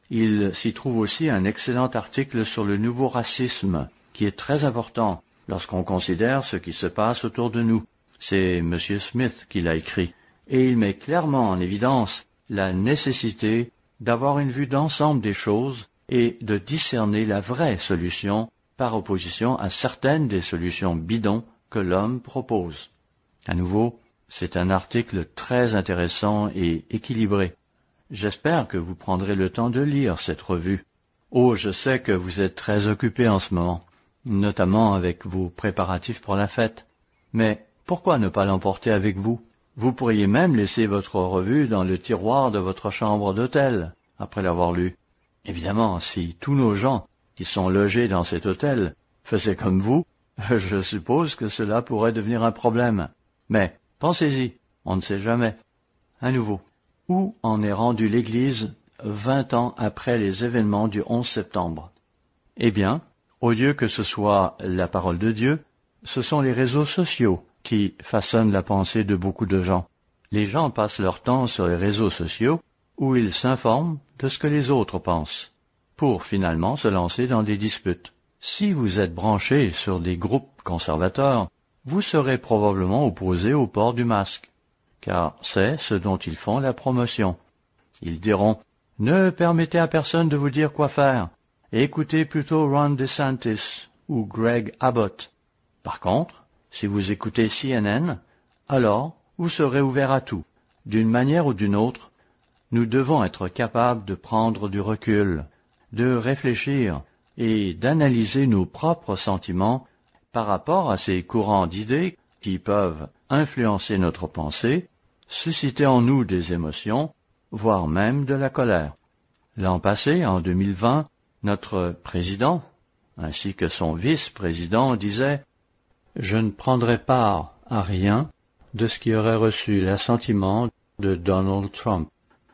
Il s'y trouve aussi un excellent article sur le nouveau racisme, qui est très important lorsqu'on considère ce qui se passe autour de nous. C'est M. Smith qui l'a écrit, et il met clairement en évidence la nécessité d'avoir une vue d'ensemble des choses et de discerner la vraie solution par opposition à certaines des solutions bidons que l'homme propose. À nouveau, c'est un article très intéressant et équilibré. J'espère que vous prendrez le temps de lire cette revue. Oh, je sais que vous êtes très occupés en ce moment, notamment avec vos préparatifs pour la fête. Mais pourquoi ne pas l'emporter avec vous? Vous pourriez même laisser votre revue dans le tiroir de votre chambre d'hôtel, après l'avoir lue. Évidemment, si tous nos gens qui sont logés dans cet hôtel faisaient comme vous, je suppose que cela pourrait devenir un problème. Mais pensez-y, on ne sait jamais. À nouveau, où en est rendue l'Église vingt ans après les événements du onze septembre? Eh bien, au lieu que ce soit la parole de Dieu, ce sont les réseaux sociaux qui façonnent la pensée de beaucoup de gens. Les gens passent leur temps sur les réseaux sociaux où ils s'informent de ce que les autres pensent, pour finalement se lancer dans des disputes. Si vous êtes branché sur des groupes conservateurs, vous serez probablement opposé au port du masque, car c'est ce dont ils font la promotion. Ils diront « Ne permettez à personne de vous dire quoi faire, écoutez plutôt Ron DeSantis ou Greg Abbott. Par contre, si vous écoutez C N N, alors vous serez ouvert à tout. D'une manière ou d'une autre, nous devons être capables de prendre du recul, de réfléchir et d'analyser nos propres sentiments par rapport à ces courants d'idées qui peuvent influencer notre pensée, susciter en nous des émotions, voire même de la colère. L'an passé, en deux mille vingt, notre président, ainsi que son vice-président, disait « Je ne prendrai part à rien de ce qui aurait reçu l'assentiment de Donald Trump. »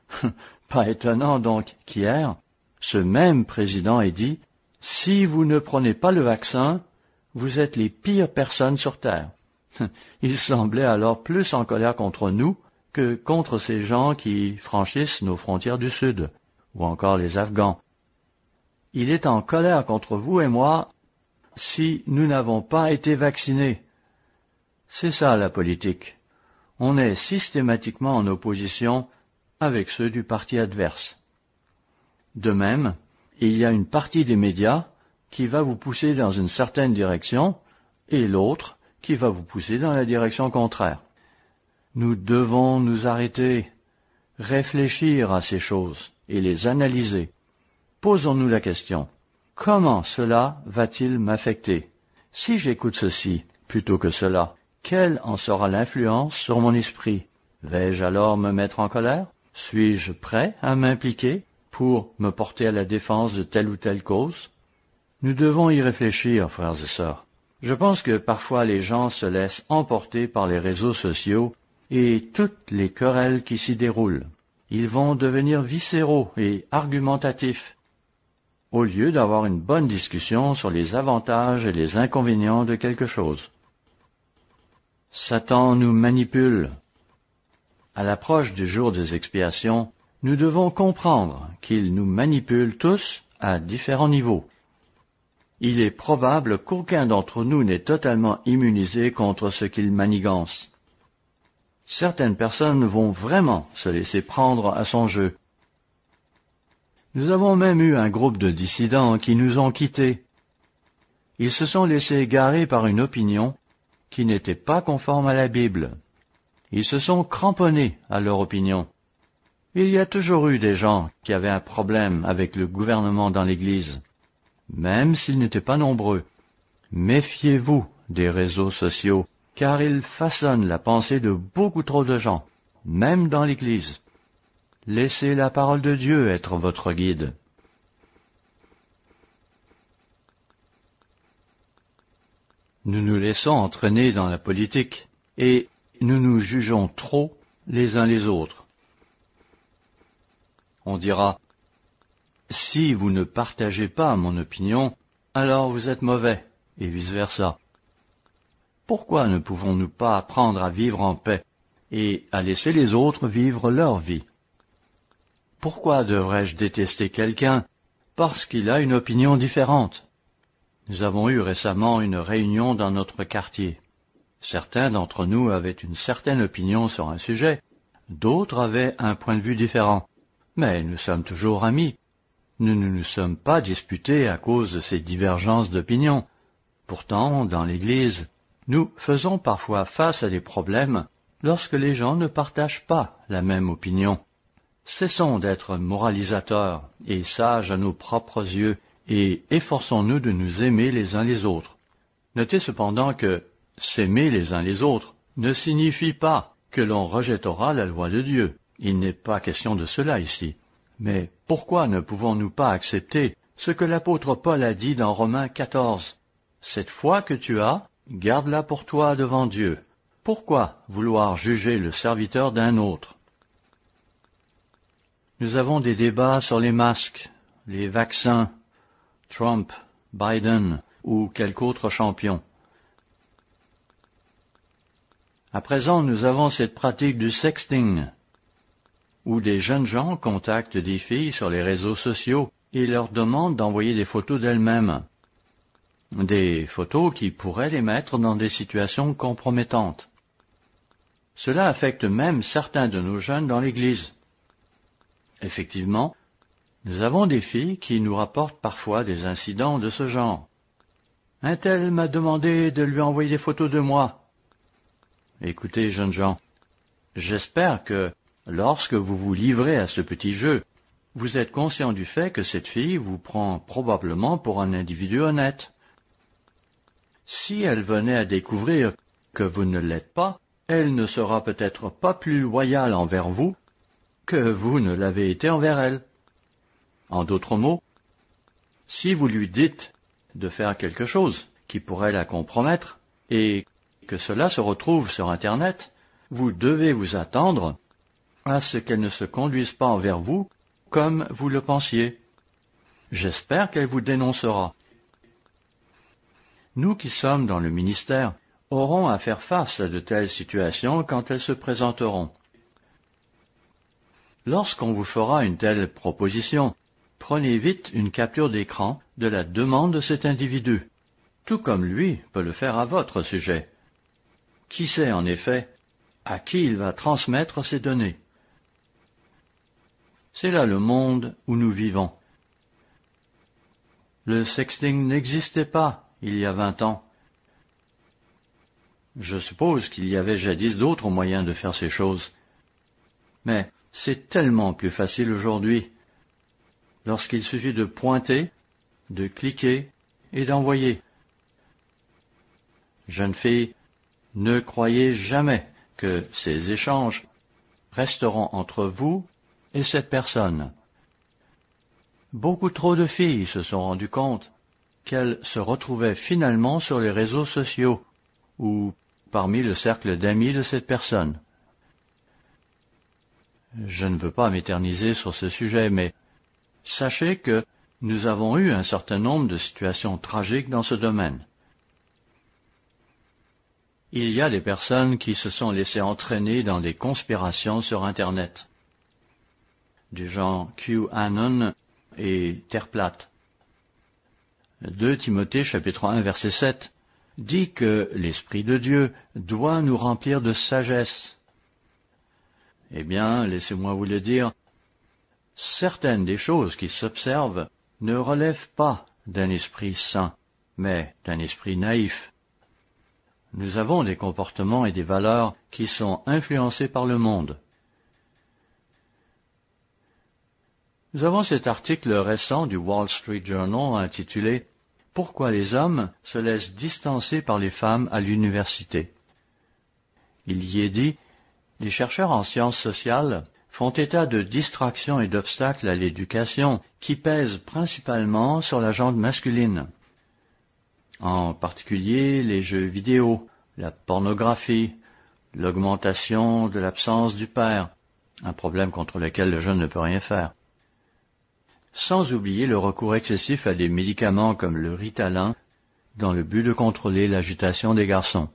Pas étonnant donc qu'hier, ce même président ait dit « Si vous ne prenez pas le vaccin, vous êtes les pires personnes sur Terre. » Il semblait alors plus en colère contre nous que contre ces gens qui franchissent nos frontières du Sud, ou encore les Afghans. Il est en colère contre vous et moi si nous n'avons pas été vaccinés. C'est ça la politique. On est systématiquement en opposition avec ceux du parti adverse. De même, il y a une partie des médias qui va vous pousser dans une certaine direction et l'autre qui va vous pousser dans la direction contraire. Nous devons nous arrêter, réfléchir à ces choses et les analyser. Posons-nous la question, comment cela va-t-il m'affecter? Si j'écoute ceci plutôt que cela, quelle en sera l'influence sur mon esprit? Vais-je alors me mettre en colère? Suis-je prêt à m'impliquer pour me porter à la défense de telle ou telle cause? Nous devons y réfléchir, frères et sœurs. Je pense que parfois les gens se laissent emporter par les réseaux sociaux et toutes les querelles qui s'y déroulent. Ils vont devenir viscéraux et argumentatifs, au lieu d'avoir une bonne discussion sur les avantages et les inconvénients de quelque chose. Satan nous manipule. À l'approche du jour des expiations, nous devons comprendre qu'il nous manipule tous à différents niveaux. Il est probable qu'aucun d'entre nous n'est totalement immunisé contre ce qu'il manigance. Certaines personnes vont vraiment se laisser prendre à son jeu. Nous avons même eu un groupe de dissidents qui nous ont quittés. Ils se sont laissés égarer par une opinion qui n'était pas conforme à la Bible. Ils se sont cramponnés à leur opinion. Il y a toujours eu des gens qui avaient un problème avec le gouvernement dans l'Église, même s'ils n'étaient pas nombreux. Méfiez-vous des réseaux sociaux, car ils façonnent la pensée de beaucoup trop de gens, même dans l'Église. Laissez la parole de Dieu être votre guide. Nous nous laissons entraîner dans la politique et nous nous jugeons trop les uns les autres. On dira, si vous ne partagez pas mon opinion, alors vous êtes mauvais, et vice-versa. Pourquoi ne pouvons-nous pas apprendre à vivre en paix et à laisser les autres vivre leur vie? Pourquoi devrais-je détester quelqu'un parce qu'il a une opinion différente? Nous avons eu récemment une réunion dans notre quartier. Certains d'entre nous avaient une certaine opinion sur un sujet, d'autres avaient un point de vue différent. Mais nous sommes toujours amis. Nous ne nous sommes pas disputés à cause de ces divergences d'opinion. Pourtant, dans l'Église, nous faisons parfois face à des problèmes lorsque les gens ne partagent pas la même opinion. Cessons d'être moralisateurs et sages à nos propres yeux et efforçons-nous de nous aimer les uns les autres. Notez cependant que s'aimer les uns les autres ne signifie pas que l'on rejettera la loi de Dieu. Il n'est pas question de cela ici. Mais pourquoi ne pouvons-nous pas accepter ce que l'apôtre Paul a dit dans Romains quatorze? Cette foi que tu as, garde-la pour toi devant Dieu. Pourquoi vouloir juger le serviteur d'un autre? Nous avons des débats sur les masques, les vaccins, Trump, Biden ou quelque autre champion. À présent, nous avons cette pratique du sexting, où des jeunes gens contactent des filles sur les réseaux sociaux et leur demandent d'envoyer des photos d'elles-mêmes. Des photos qui pourraient les mettre dans des situations compromettantes. Cela affecte même certains de nos jeunes dans l'Église. Effectivement, nous avons des filles qui nous rapportent parfois des incidents de ce genre. Un tel m'a demandé de lui envoyer des photos de moi. Écoutez, jeunes gens, j'espère que lorsque vous vous livrez à ce petit jeu, vous êtes conscient du fait que cette fille vous prend probablement pour un individu honnête. Si elle venait à découvrir que vous ne l'êtes pas, elle ne sera peut-être pas plus loyale envers vous que vous ne l'avez été envers elle. En d'autres mots, si vous lui dites de faire quelque chose qui pourrait la compromettre et que cela se retrouve sur Internet, vous devez vous attendre à ce qu'elle ne se conduise pas envers vous comme vous le pensiez. J'espère qu'elle vous dénoncera. Nous qui sommes dans le ministère aurons à faire face à de telles situations quand elles se présenteront. Lorsqu'on vous fera une telle proposition, prenez vite une capture d'écran de la demande de cet individu, tout comme lui peut le faire à votre sujet. Qui sait en effet à qui il va transmettre ces données? C'est là le monde où nous vivons. Le sexting n'existait pas il y a vingt ans. Je suppose qu'il y avait jadis d'autres moyens de faire ces choses. Mais c'est tellement plus facile aujourd'hui. Lorsqu'il suffit de pointer, de cliquer et d'envoyer. Jeune fille, ne croyez jamais que ces échanges resteront entre vous et cette personne. Beaucoup trop de filles se sont rendues compte qu'elles se retrouvaient finalement sur les réseaux sociaux ou parmi le cercle d'amis de cette personne. Je ne veux pas m'éterniser sur ce sujet, mais sachez que nous avons eu un certain nombre de situations tragiques dans ce domaine. Il y a des personnes qui se sont laissées entraîner dans des conspirations sur Internet, du genre QAnon et Terre plate. deux Timothée chapitre un verset sept dit que l'Esprit de Dieu doit nous remplir de sagesse. Eh bien, laissez-moi vous le dire, certaines des choses qui s'observent ne relèvent pas d'un esprit saint, mais d'un esprit naïf. Nous avons des comportements et des valeurs qui sont influencés par le monde. Nous avons cet article récent du Wall Street Journal intitulé « Pourquoi les hommes se laissent distancer par les femmes à l'université ». Il y est dit « Les chercheurs en sciences sociales font état de distractions et d'obstacles à l'éducation qui pèsent principalement sur la gente masculine. En particulier les jeux vidéo, la pornographie, l'augmentation de l'absence du père, un problème contre lequel le jeune ne peut rien faire. Sans oublier le recours excessif à des médicaments comme le Ritalin, dans le but de contrôler l'agitation des garçons.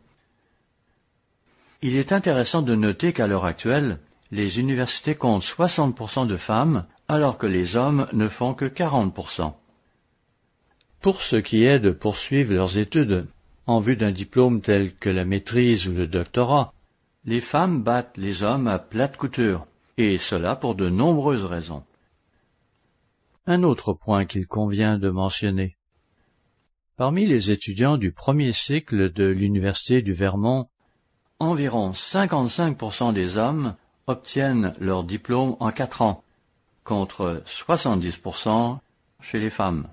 Il est intéressant de noter qu'à l'heure actuelle, les universités comptent soixante pour cent de femmes, alors que les hommes ne font que quarante pour cent. Pour ce qui est de poursuivre leurs études en vue d'un diplôme tel que la maîtrise ou le doctorat, les femmes battent les hommes à plate couture, et cela pour de nombreuses raisons. Un autre point qu'il convient de mentionner. Parmi les étudiants du premier cycle de l'Université du Vermont, environ cinquante-cinq pour cent des hommes obtiennent leur diplôme en quatre ans, contre soixante-dix pour cent chez les femmes.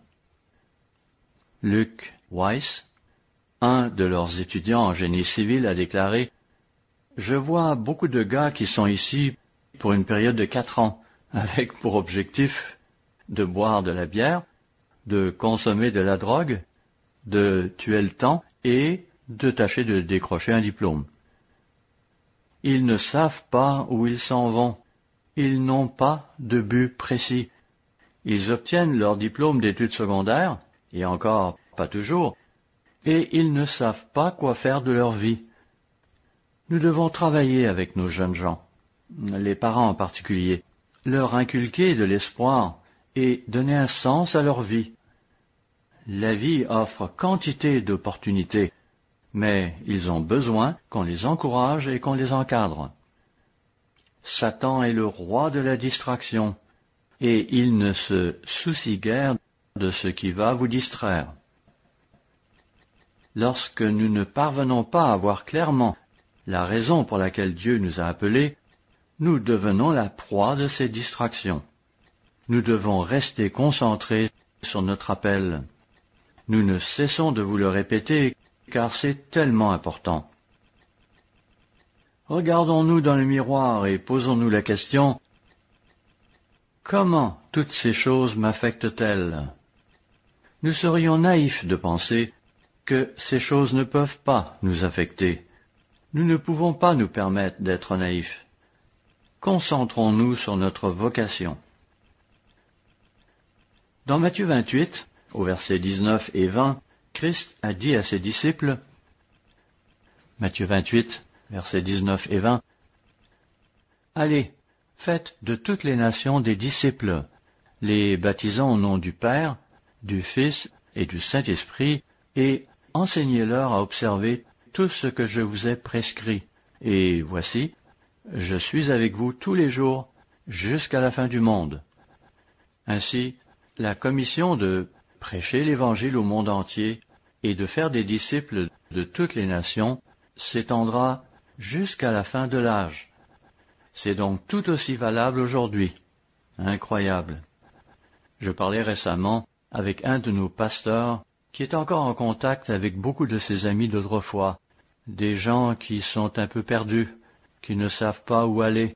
Luke Weiss, un de leurs étudiants en génie civil, a déclaré « Je vois beaucoup de gars qui sont ici pour une période de quatre ans, avec pour objectif de boire de la bière, de consommer de la drogue, de tuer le temps et de tâcher de décrocher un diplôme. Ils ne savent pas où ils s'en vont. Ils n'ont pas de but précis. Ils obtiennent leur diplôme d'études secondaires, et encore pas toujours, et ils ne savent pas quoi faire de leur vie. Nous devons travailler avec nos jeunes gens, les parents en particulier, leur inculquer de l'espoir et donner un sens à leur vie. La vie offre quantité d'opportunités, mais ils ont besoin qu'on les encourage et qu'on les encadre. Satan est le roi de la distraction, et il ne se soucie guère de ce qui va vous distraire. Lorsque nous ne parvenons pas à voir clairement la raison pour laquelle Dieu nous a appelés, nous devenons la proie de ces distractions. Nous devons rester concentrés sur notre appel. Nous ne cessons de vous le répéter, car c'est tellement important. Regardons-nous dans le miroir et posons-nous la question, comment toutes ces choses m'affectent-elles? Nous serions naïfs de penser que ces choses ne peuvent pas nous affecter. Nous ne pouvons pas nous permettre d'être naïfs. Concentrons-nous sur notre vocation. Dans Matthieu vingt-huit, au verset dix-neuf et vingt, Christ a dit à ses disciples, Matthieu vingt-huit, versets dix-neuf et vingt, « Allez, faites de toutes les nations des disciples, les baptisant au nom du Père, du Fils et du Saint-Esprit, et enseignez-leur à observer tout ce que je vous ai prescrit. Et voici, je suis avec vous tous les jours jusqu'à la fin du monde. » Ainsi, la commission de prêcher l'Évangile au monde entier et de faire des disciples de toutes les nations s'étendra jusqu'à la fin de l'âge. C'est donc tout aussi valable aujourd'hui. Incroyable. Je parlais récemment avec un de nos pasteurs qui est encore en contact avec beaucoup de ses amis d'autrefois, des gens qui sont un peu perdus, qui ne savent pas où aller.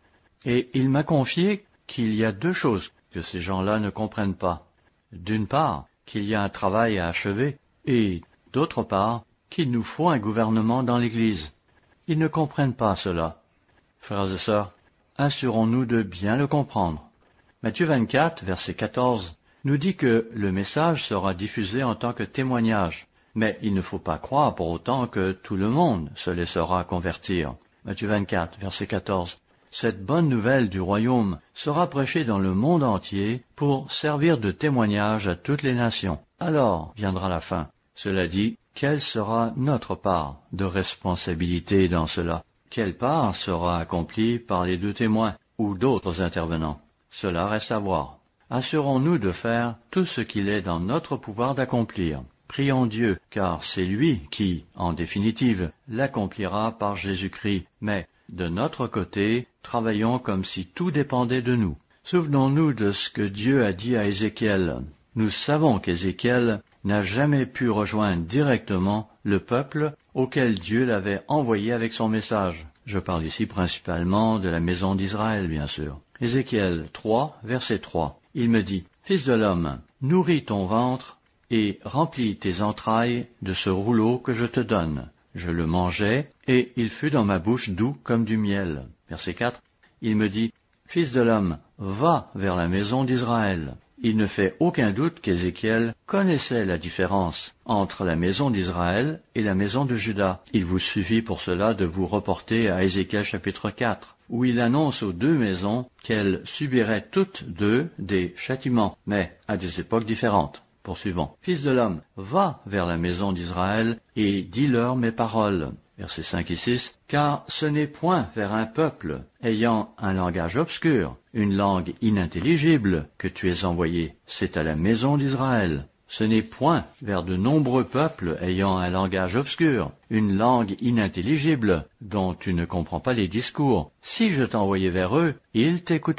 Et il m'a confié qu'il y a deux choses que ces gens-là ne comprennent pas. D'une part, qu'il y a un travail à achever, et d'autre part, qu'il nous faut un gouvernement dans l'Église. Ils ne comprennent pas cela. Frères et sœurs, assurons-nous de bien le comprendre. Matthieu vingt-quatre, verset quatorze, nous dit que le message sera diffusé en tant que témoignage, mais il ne faut pas croire pour autant que tout le monde se laissera convertir. Matthieu vingt-quatre, verset quatorze. Cette bonne nouvelle du royaume sera prêchée dans le monde entier pour servir de témoignage à toutes les nations. Alors viendra la fin. Cela dit, quelle sera notre part de responsabilité dans cela? Quelle part sera accomplie par les deux témoins ou d'autres intervenants? Cela reste à voir. Assurons-nous de faire tout ce qu'il est dans notre pouvoir d'accomplir. Prions Dieu, car c'est lui qui, en définitive, l'accomplira par Jésus-Christ. Mais, de notre côté, travaillons comme si tout dépendait de nous. Souvenons-nous de ce que Dieu a dit à Ézéchiel. Nous savons qu'Ézéchiel n'a jamais pu rejoindre directement le peuple auquel Dieu l'avait envoyé avec son message. Je parle ici principalement de la maison d'Israël, bien sûr. Ézéchiel trois, verset trois. Il me dit, « Fils de l'homme, nourris ton ventre et remplis tes entrailles de ce rouleau que je te donne. » Je le mangeai, et il fut dans ma bouche doux comme du miel. Verset quatre. Il me dit, « Fils de l'homme, va vers la maison d'Israël. » Il ne fait aucun doute qu'Ézéchiel connaissait la différence entre la maison d'Israël et la maison de Juda. Il vous suffit pour cela de vous reporter à Ézéchiel chapitre quatre, où il annonce aux deux maisons qu'elles subiraient toutes deux des châtiments, mais à des époques différentes. Poursuivons. « Fils de l'homme, va vers la maison d'Israël et dis-leur mes paroles. » Versets cinq et six. « Car ce n'est point vers un peuple ayant un langage obscur, une langue inintelligible que tu es envoyé, c'est à la maison d'Israël. Ce n'est point vers de nombreux peuples ayant un langage obscur, une langue inintelligible dont tu ne comprends pas les discours. Si je t'envoyais vers eux, ils t'écouteraient. »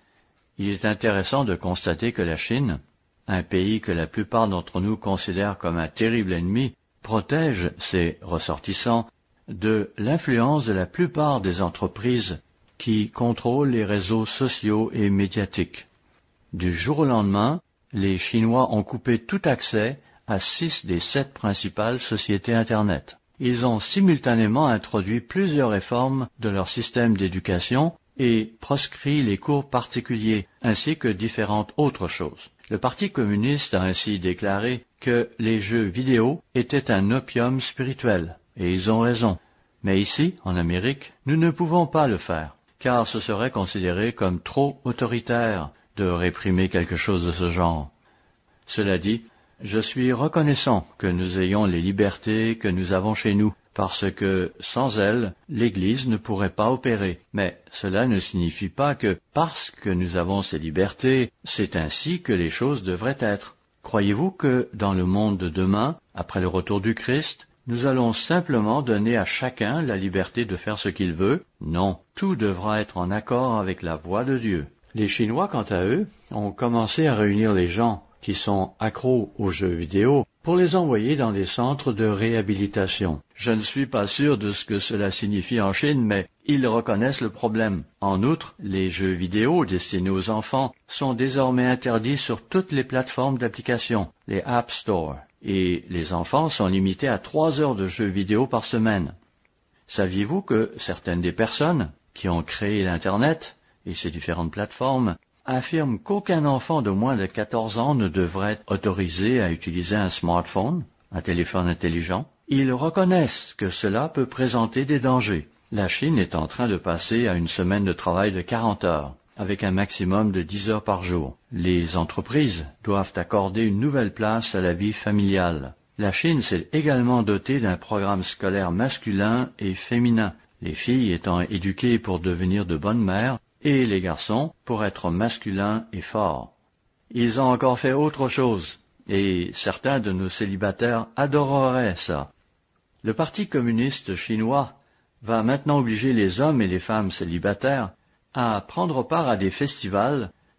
Il est intéressant de constater que la Chine, un pays que la plupart d'entre nous considèrent comme un terrible ennemi, protège ses ressortissants de l'influence de la plupart des entreprises qui contrôlent les réseaux sociaux et médiatiques. Du jour au lendemain, les Chinois ont coupé tout accès à six des sept principales sociétés Internet. Ils ont simultanément introduit plusieurs réformes de leur système d'éducation et proscrit les cours particuliers, ainsi que différentes autres choses. Le Parti communiste a ainsi déclaré que les jeux vidéo étaient un opium spirituel, et ils ont raison. Mais ici, en Amérique, nous ne pouvons pas le faire, car ce serait considéré comme trop autoritaire de réprimer quelque chose de ce genre. Cela dit, je suis reconnaissant que nous ayons les libertés que nous avons chez nous, parce que sans elles, l'Église ne pourrait pas opérer. Mais cela ne signifie pas que, parce que nous avons ces libertés, c'est ainsi que les choses devraient être. Croyez-vous que, dans le monde de demain, après le retour du Christ, nous allons simplement donner à chacun la liberté de faire ce qu'il veut? Non, tout devra être en accord avec la voix de Dieu. Les Chinois, quant à eux, ont commencé à réunir les gens qui sont accros aux jeux vidéo pour les envoyer dans des centres de réhabilitation. Je ne suis pas sûr de ce que cela signifie en Chine, mais ils reconnaissent le problème. En outre, les jeux vidéo destinés aux enfants sont désormais interdits sur toutes les plateformes d'application, les App Store, et les enfants sont limités à trois heures de jeux vidéo par semaine. Saviez-vous que certaines des personnes qui ont créé l'Internet et ces différentes plateformes affirment qu'aucun enfant de moins de quatorze ans ne devrait être autorisé à utiliser un smartphone, un téléphone intelligent? Ils reconnaissent que cela peut présenter des dangers. La Chine est en train de passer à une semaine de travail de quarante heures, avec un maximum de dix heures par jour. Les entreprises doivent accorder une nouvelle place à la vie familiale. La Chine s'est également dotée d'un programme scolaire masculin et féminin, les filles étant éduquées pour devenir de bonnes mères, et les garçons pour être masculins et forts. Ils ont encore fait autre chose, et certains de nos célibataires adoreraient ça. Le Parti communiste chinois va maintenant obliger les hommes et les femmes célibataires à prendre part à des festivals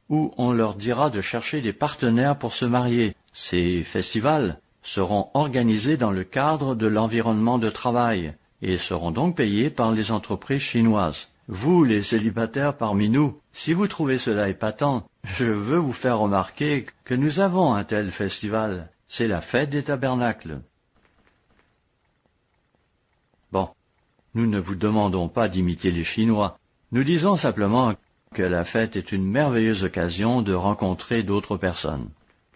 où on leur dira de chercher des partenaires pour se marier. Ces festivals seront organisés dans le cadre de l'environnement de travail et seront donc payés par les entreprises chinoises. Vous, les célibataires parmi nous, si vous trouvez cela épatant, je veux vous faire remarquer que nous avons un tel festival. C'est la fête des tabernacles. Bon, nous ne vous demandons pas d'imiter les Chinois. Nous disons simplement que la fête est une merveilleuse occasion de rencontrer d'autres personnes.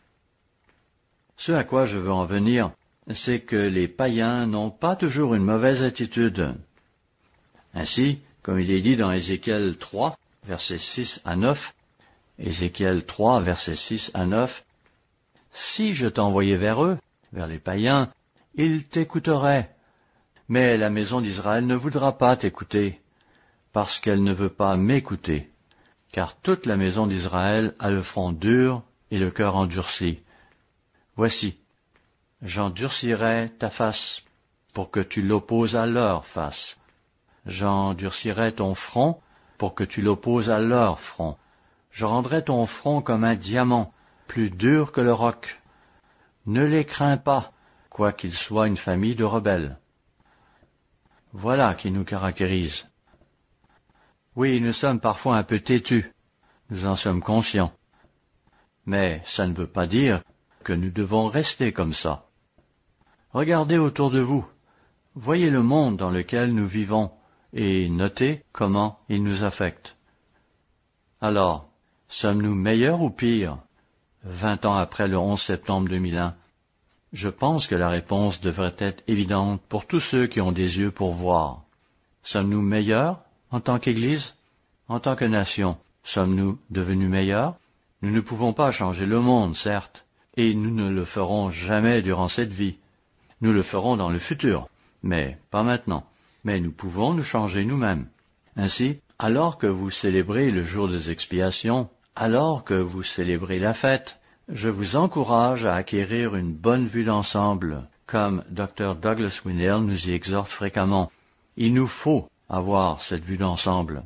Ce à quoi je veux en venir, c'est que les païens n'ont pas toujours une mauvaise attitude. Ainsi, comme il est dit dans Ézéchiel trois, versets six à neuf, Ézéchiel trois, versets six à neuf, « Si je t'envoyais vers eux, vers les païens, ils t'écouteraient. Mais la maison d'Israël ne voudra pas t'écouter, parce qu'elle ne veut pas m'écouter. Car toute la maison d'Israël a le front dur et le cœur endurci. Voici, j'endurcirai ta face pour que tu l'opposes à leur face. J'endurcirai ton front pour que tu l'opposes à leur front. Je rendrai ton front comme un diamant, plus dur que le roc. Ne les crains pas, quoiqu'ils soient une famille de rebelles. » Voilà qui nous caractérise. Oui, nous sommes parfois un peu têtus, nous en sommes conscients. Mais ça ne veut pas dire que nous devons rester comme ça. Regardez autour de vous, voyez le monde dans lequel nous vivons et notez comment il nous affecte. Alors, sommes-nous meilleurs ou pires, vingt ans après le onze septembre deux mille un? Je pense que la réponse devrait être évidente pour tous ceux qui ont des yeux pour voir. Sommes-nous meilleurs en tant qu'Église? En tant que nation, sommes-nous devenus meilleurs? Nous ne pouvons pas changer le monde, certes, et nous ne le ferons jamais durant cette vie. Nous le ferons dans le futur, mais pas maintenant. Mais nous pouvons nous changer nous-mêmes. Ainsi, alors que vous célébrez le jour des expiations, alors que vous célébrez la fête, je vous encourage à acquérir une bonne vue d'ensemble, comme docteur Douglas Winnail nous y exhorte fréquemment. Il nous faut avoir cette vue d'ensemble.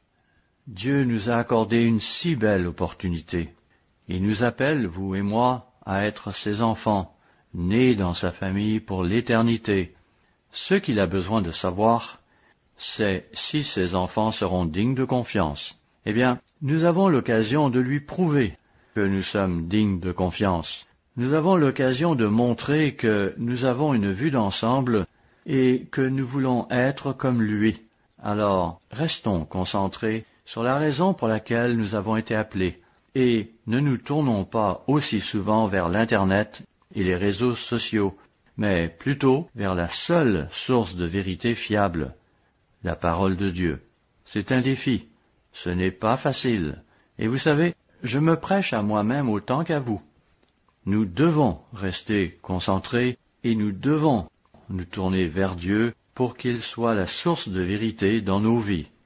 Dieu nous a accordé une si belle opportunité. Il nous appelle, vous et moi, à être ses enfants, nés dans sa famille pour l'éternité. Ce qu'il a besoin de savoir, c'est si ses enfants seront dignes de confiance. Eh bien, nous avons l'occasion de lui prouver que nous sommes dignes de confiance. Nous avons l'occasion de montrer que nous avons une vue d'ensemble et que nous voulons être comme lui. Alors, restons concentrés sur la raison pour laquelle nous avons été appelés et ne nous tournons pas aussi souvent vers l'Internet et les réseaux sociaux, mais plutôt vers la seule source de vérité fiable, la parole de Dieu. C'est un défi. Ce n'est pas facile. Et vous savez, je me prêche à moi-même autant qu'à vous. Nous devons rester concentrés et nous devons nous tourner vers Dieu pour qu'il soit la source de vérité dans nos vies.